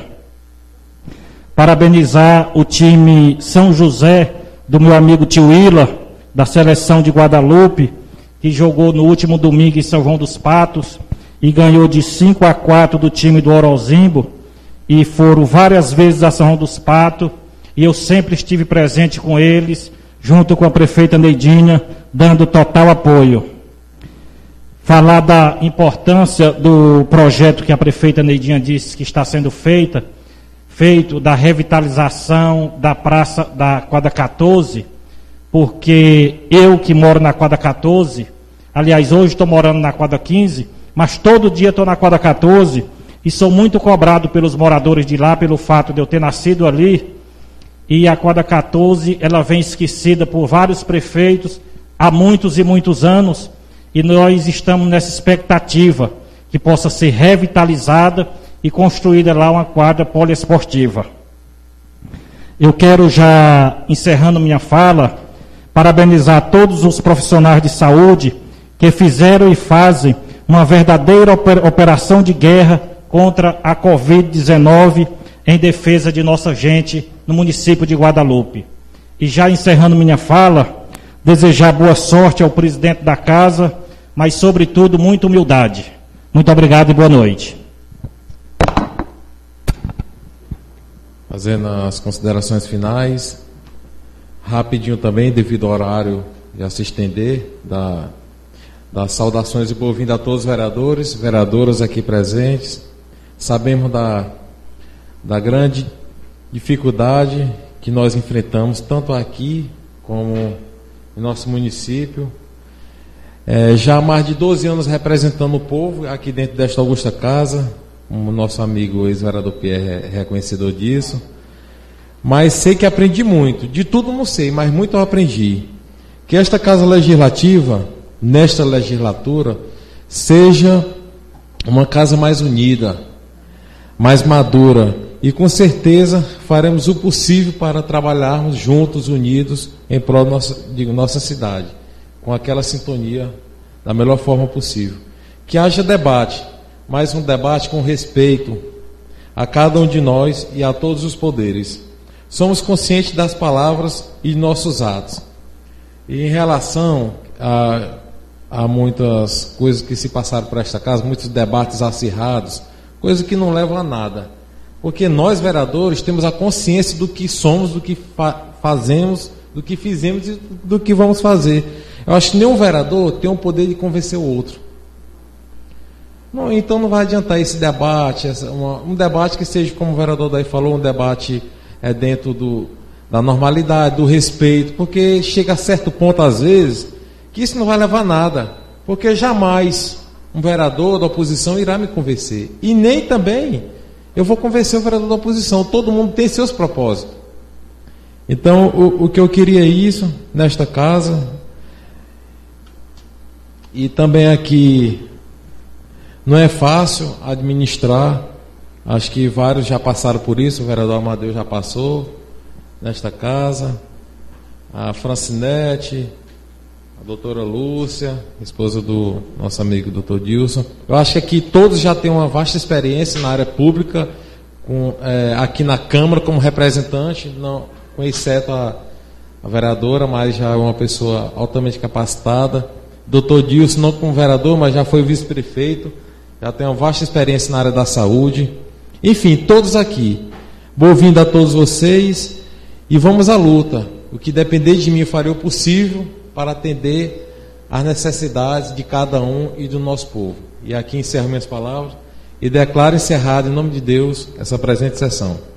Parabenizar o time São José, do meu amigo Tio Ila, da seleção de Guadalupe, que jogou no último domingo em São João dos Patos, e ganhou de cinco a quatro do time do Orozimbo, e foram várias vezes a São João dos Patos, e eu sempre estive presente com eles, junto com a prefeita Neidinha, dando total apoio. Falar da importância do projeto que a prefeita Neidinha disse que está sendo feita, feito da revitalização da praça da quadra quatorze, porque eu que moro na quadra quatorze, aliás, hoje estou morando na quadra quinze, mas todo dia estou na quadra quatorze e sou muito cobrado pelos moradores de lá, pelo fato de eu ter nascido ali, e a quadra quatorze, ela vem esquecida por vários prefeitos há muitos e muitos anos, e nós estamos nessa expectativa que possa ser revitalizada e construída lá uma quadra poliesportiva. Eu quero já, encerrando minha fala, parabenizar todos os profissionais de saúde que fizeram e fazem uma verdadeira operação de guerra contra a covid dezenove em defesa de nossa gente no município de Guadalupe. E já encerrando minha fala, desejar boa sorte ao presidente da casa, mas sobretudo muita humildade. Muito obrigado e boa noite. Fazendo as considerações finais, rapidinho também, devido ao horário, já se estender, da, das saudações e boa-vinda a todos os vereadores, vereadoras aqui presentes. Sabemos da, da grande dificuldade que nós enfrentamos, tanto aqui como em nosso município. É, já há mais de doze anos representando o povo aqui dentro desta augusta casa, como nosso amigo ex-vereador Pierre é reconhecedor disso. Mas sei que aprendi muito, de tudo não sei, mas muito eu aprendi. Que esta casa legislativa, nesta legislatura, seja uma casa mais unida, mais madura, e com certeza faremos o possível para trabalharmos juntos, unidos, em prol da nossa, de nossa cidade, com aquela sintonia da melhor forma possível. Que haja debate, mas um debate com respeito a cada um de nós e a todos os poderes. Somos conscientes das palavras e nossos atos. E em relação a, a muitas coisas que se passaram por esta casa, muitos debates acirrados, coisas que não levam a nada. Porque nós, vereadores, temos a consciência do que somos, do que fa fazemos, do que fizemos e do que vamos fazer. Eu acho que nenhum vereador tem o poder de convencer o outro. Não, então não vai adiantar esse debate, essa, uma, um debate que seja, como o vereador daí falou, um debate é, dentro do, da normalidade, do respeito, porque chega a certo ponto, às vezes, que isso não vai levar a nada, porque jamais um vereador da oposição irá me convencer. E nem também eu vou convencer o vereador da oposição. Todo mundo tem seus propósitos. Então, o, o que eu queria é isso, nesta casa, e também aqui, não é fácil administrar, acho que vários já passaram por isso, o vereador Amadeu já passou, nesta casa, a Francinete, a doutora Lúcia, esposa do nosso amigo doutor Dilson. Eu acho que aqui todos já têm uma vasta experiência na área pública, com, é, aqui na Câmara como representante, não, com exceto a, a vereadora, mas já é uma pessoa altamente capacitada. doutor Dilson, não como vereador, mas já foi vice-prefeito, já tem uma vasta experiência na área da saúde. Enfim, todos aqui. Boa-vinda a todos vocês e vamos à luta. O que depender de mim, eu farei o possível para atender às necessidades de cada um e do nosso povo. E aqui encerro minhas palavras e declaro encerrado, em nome de Deus, essa presente sessão.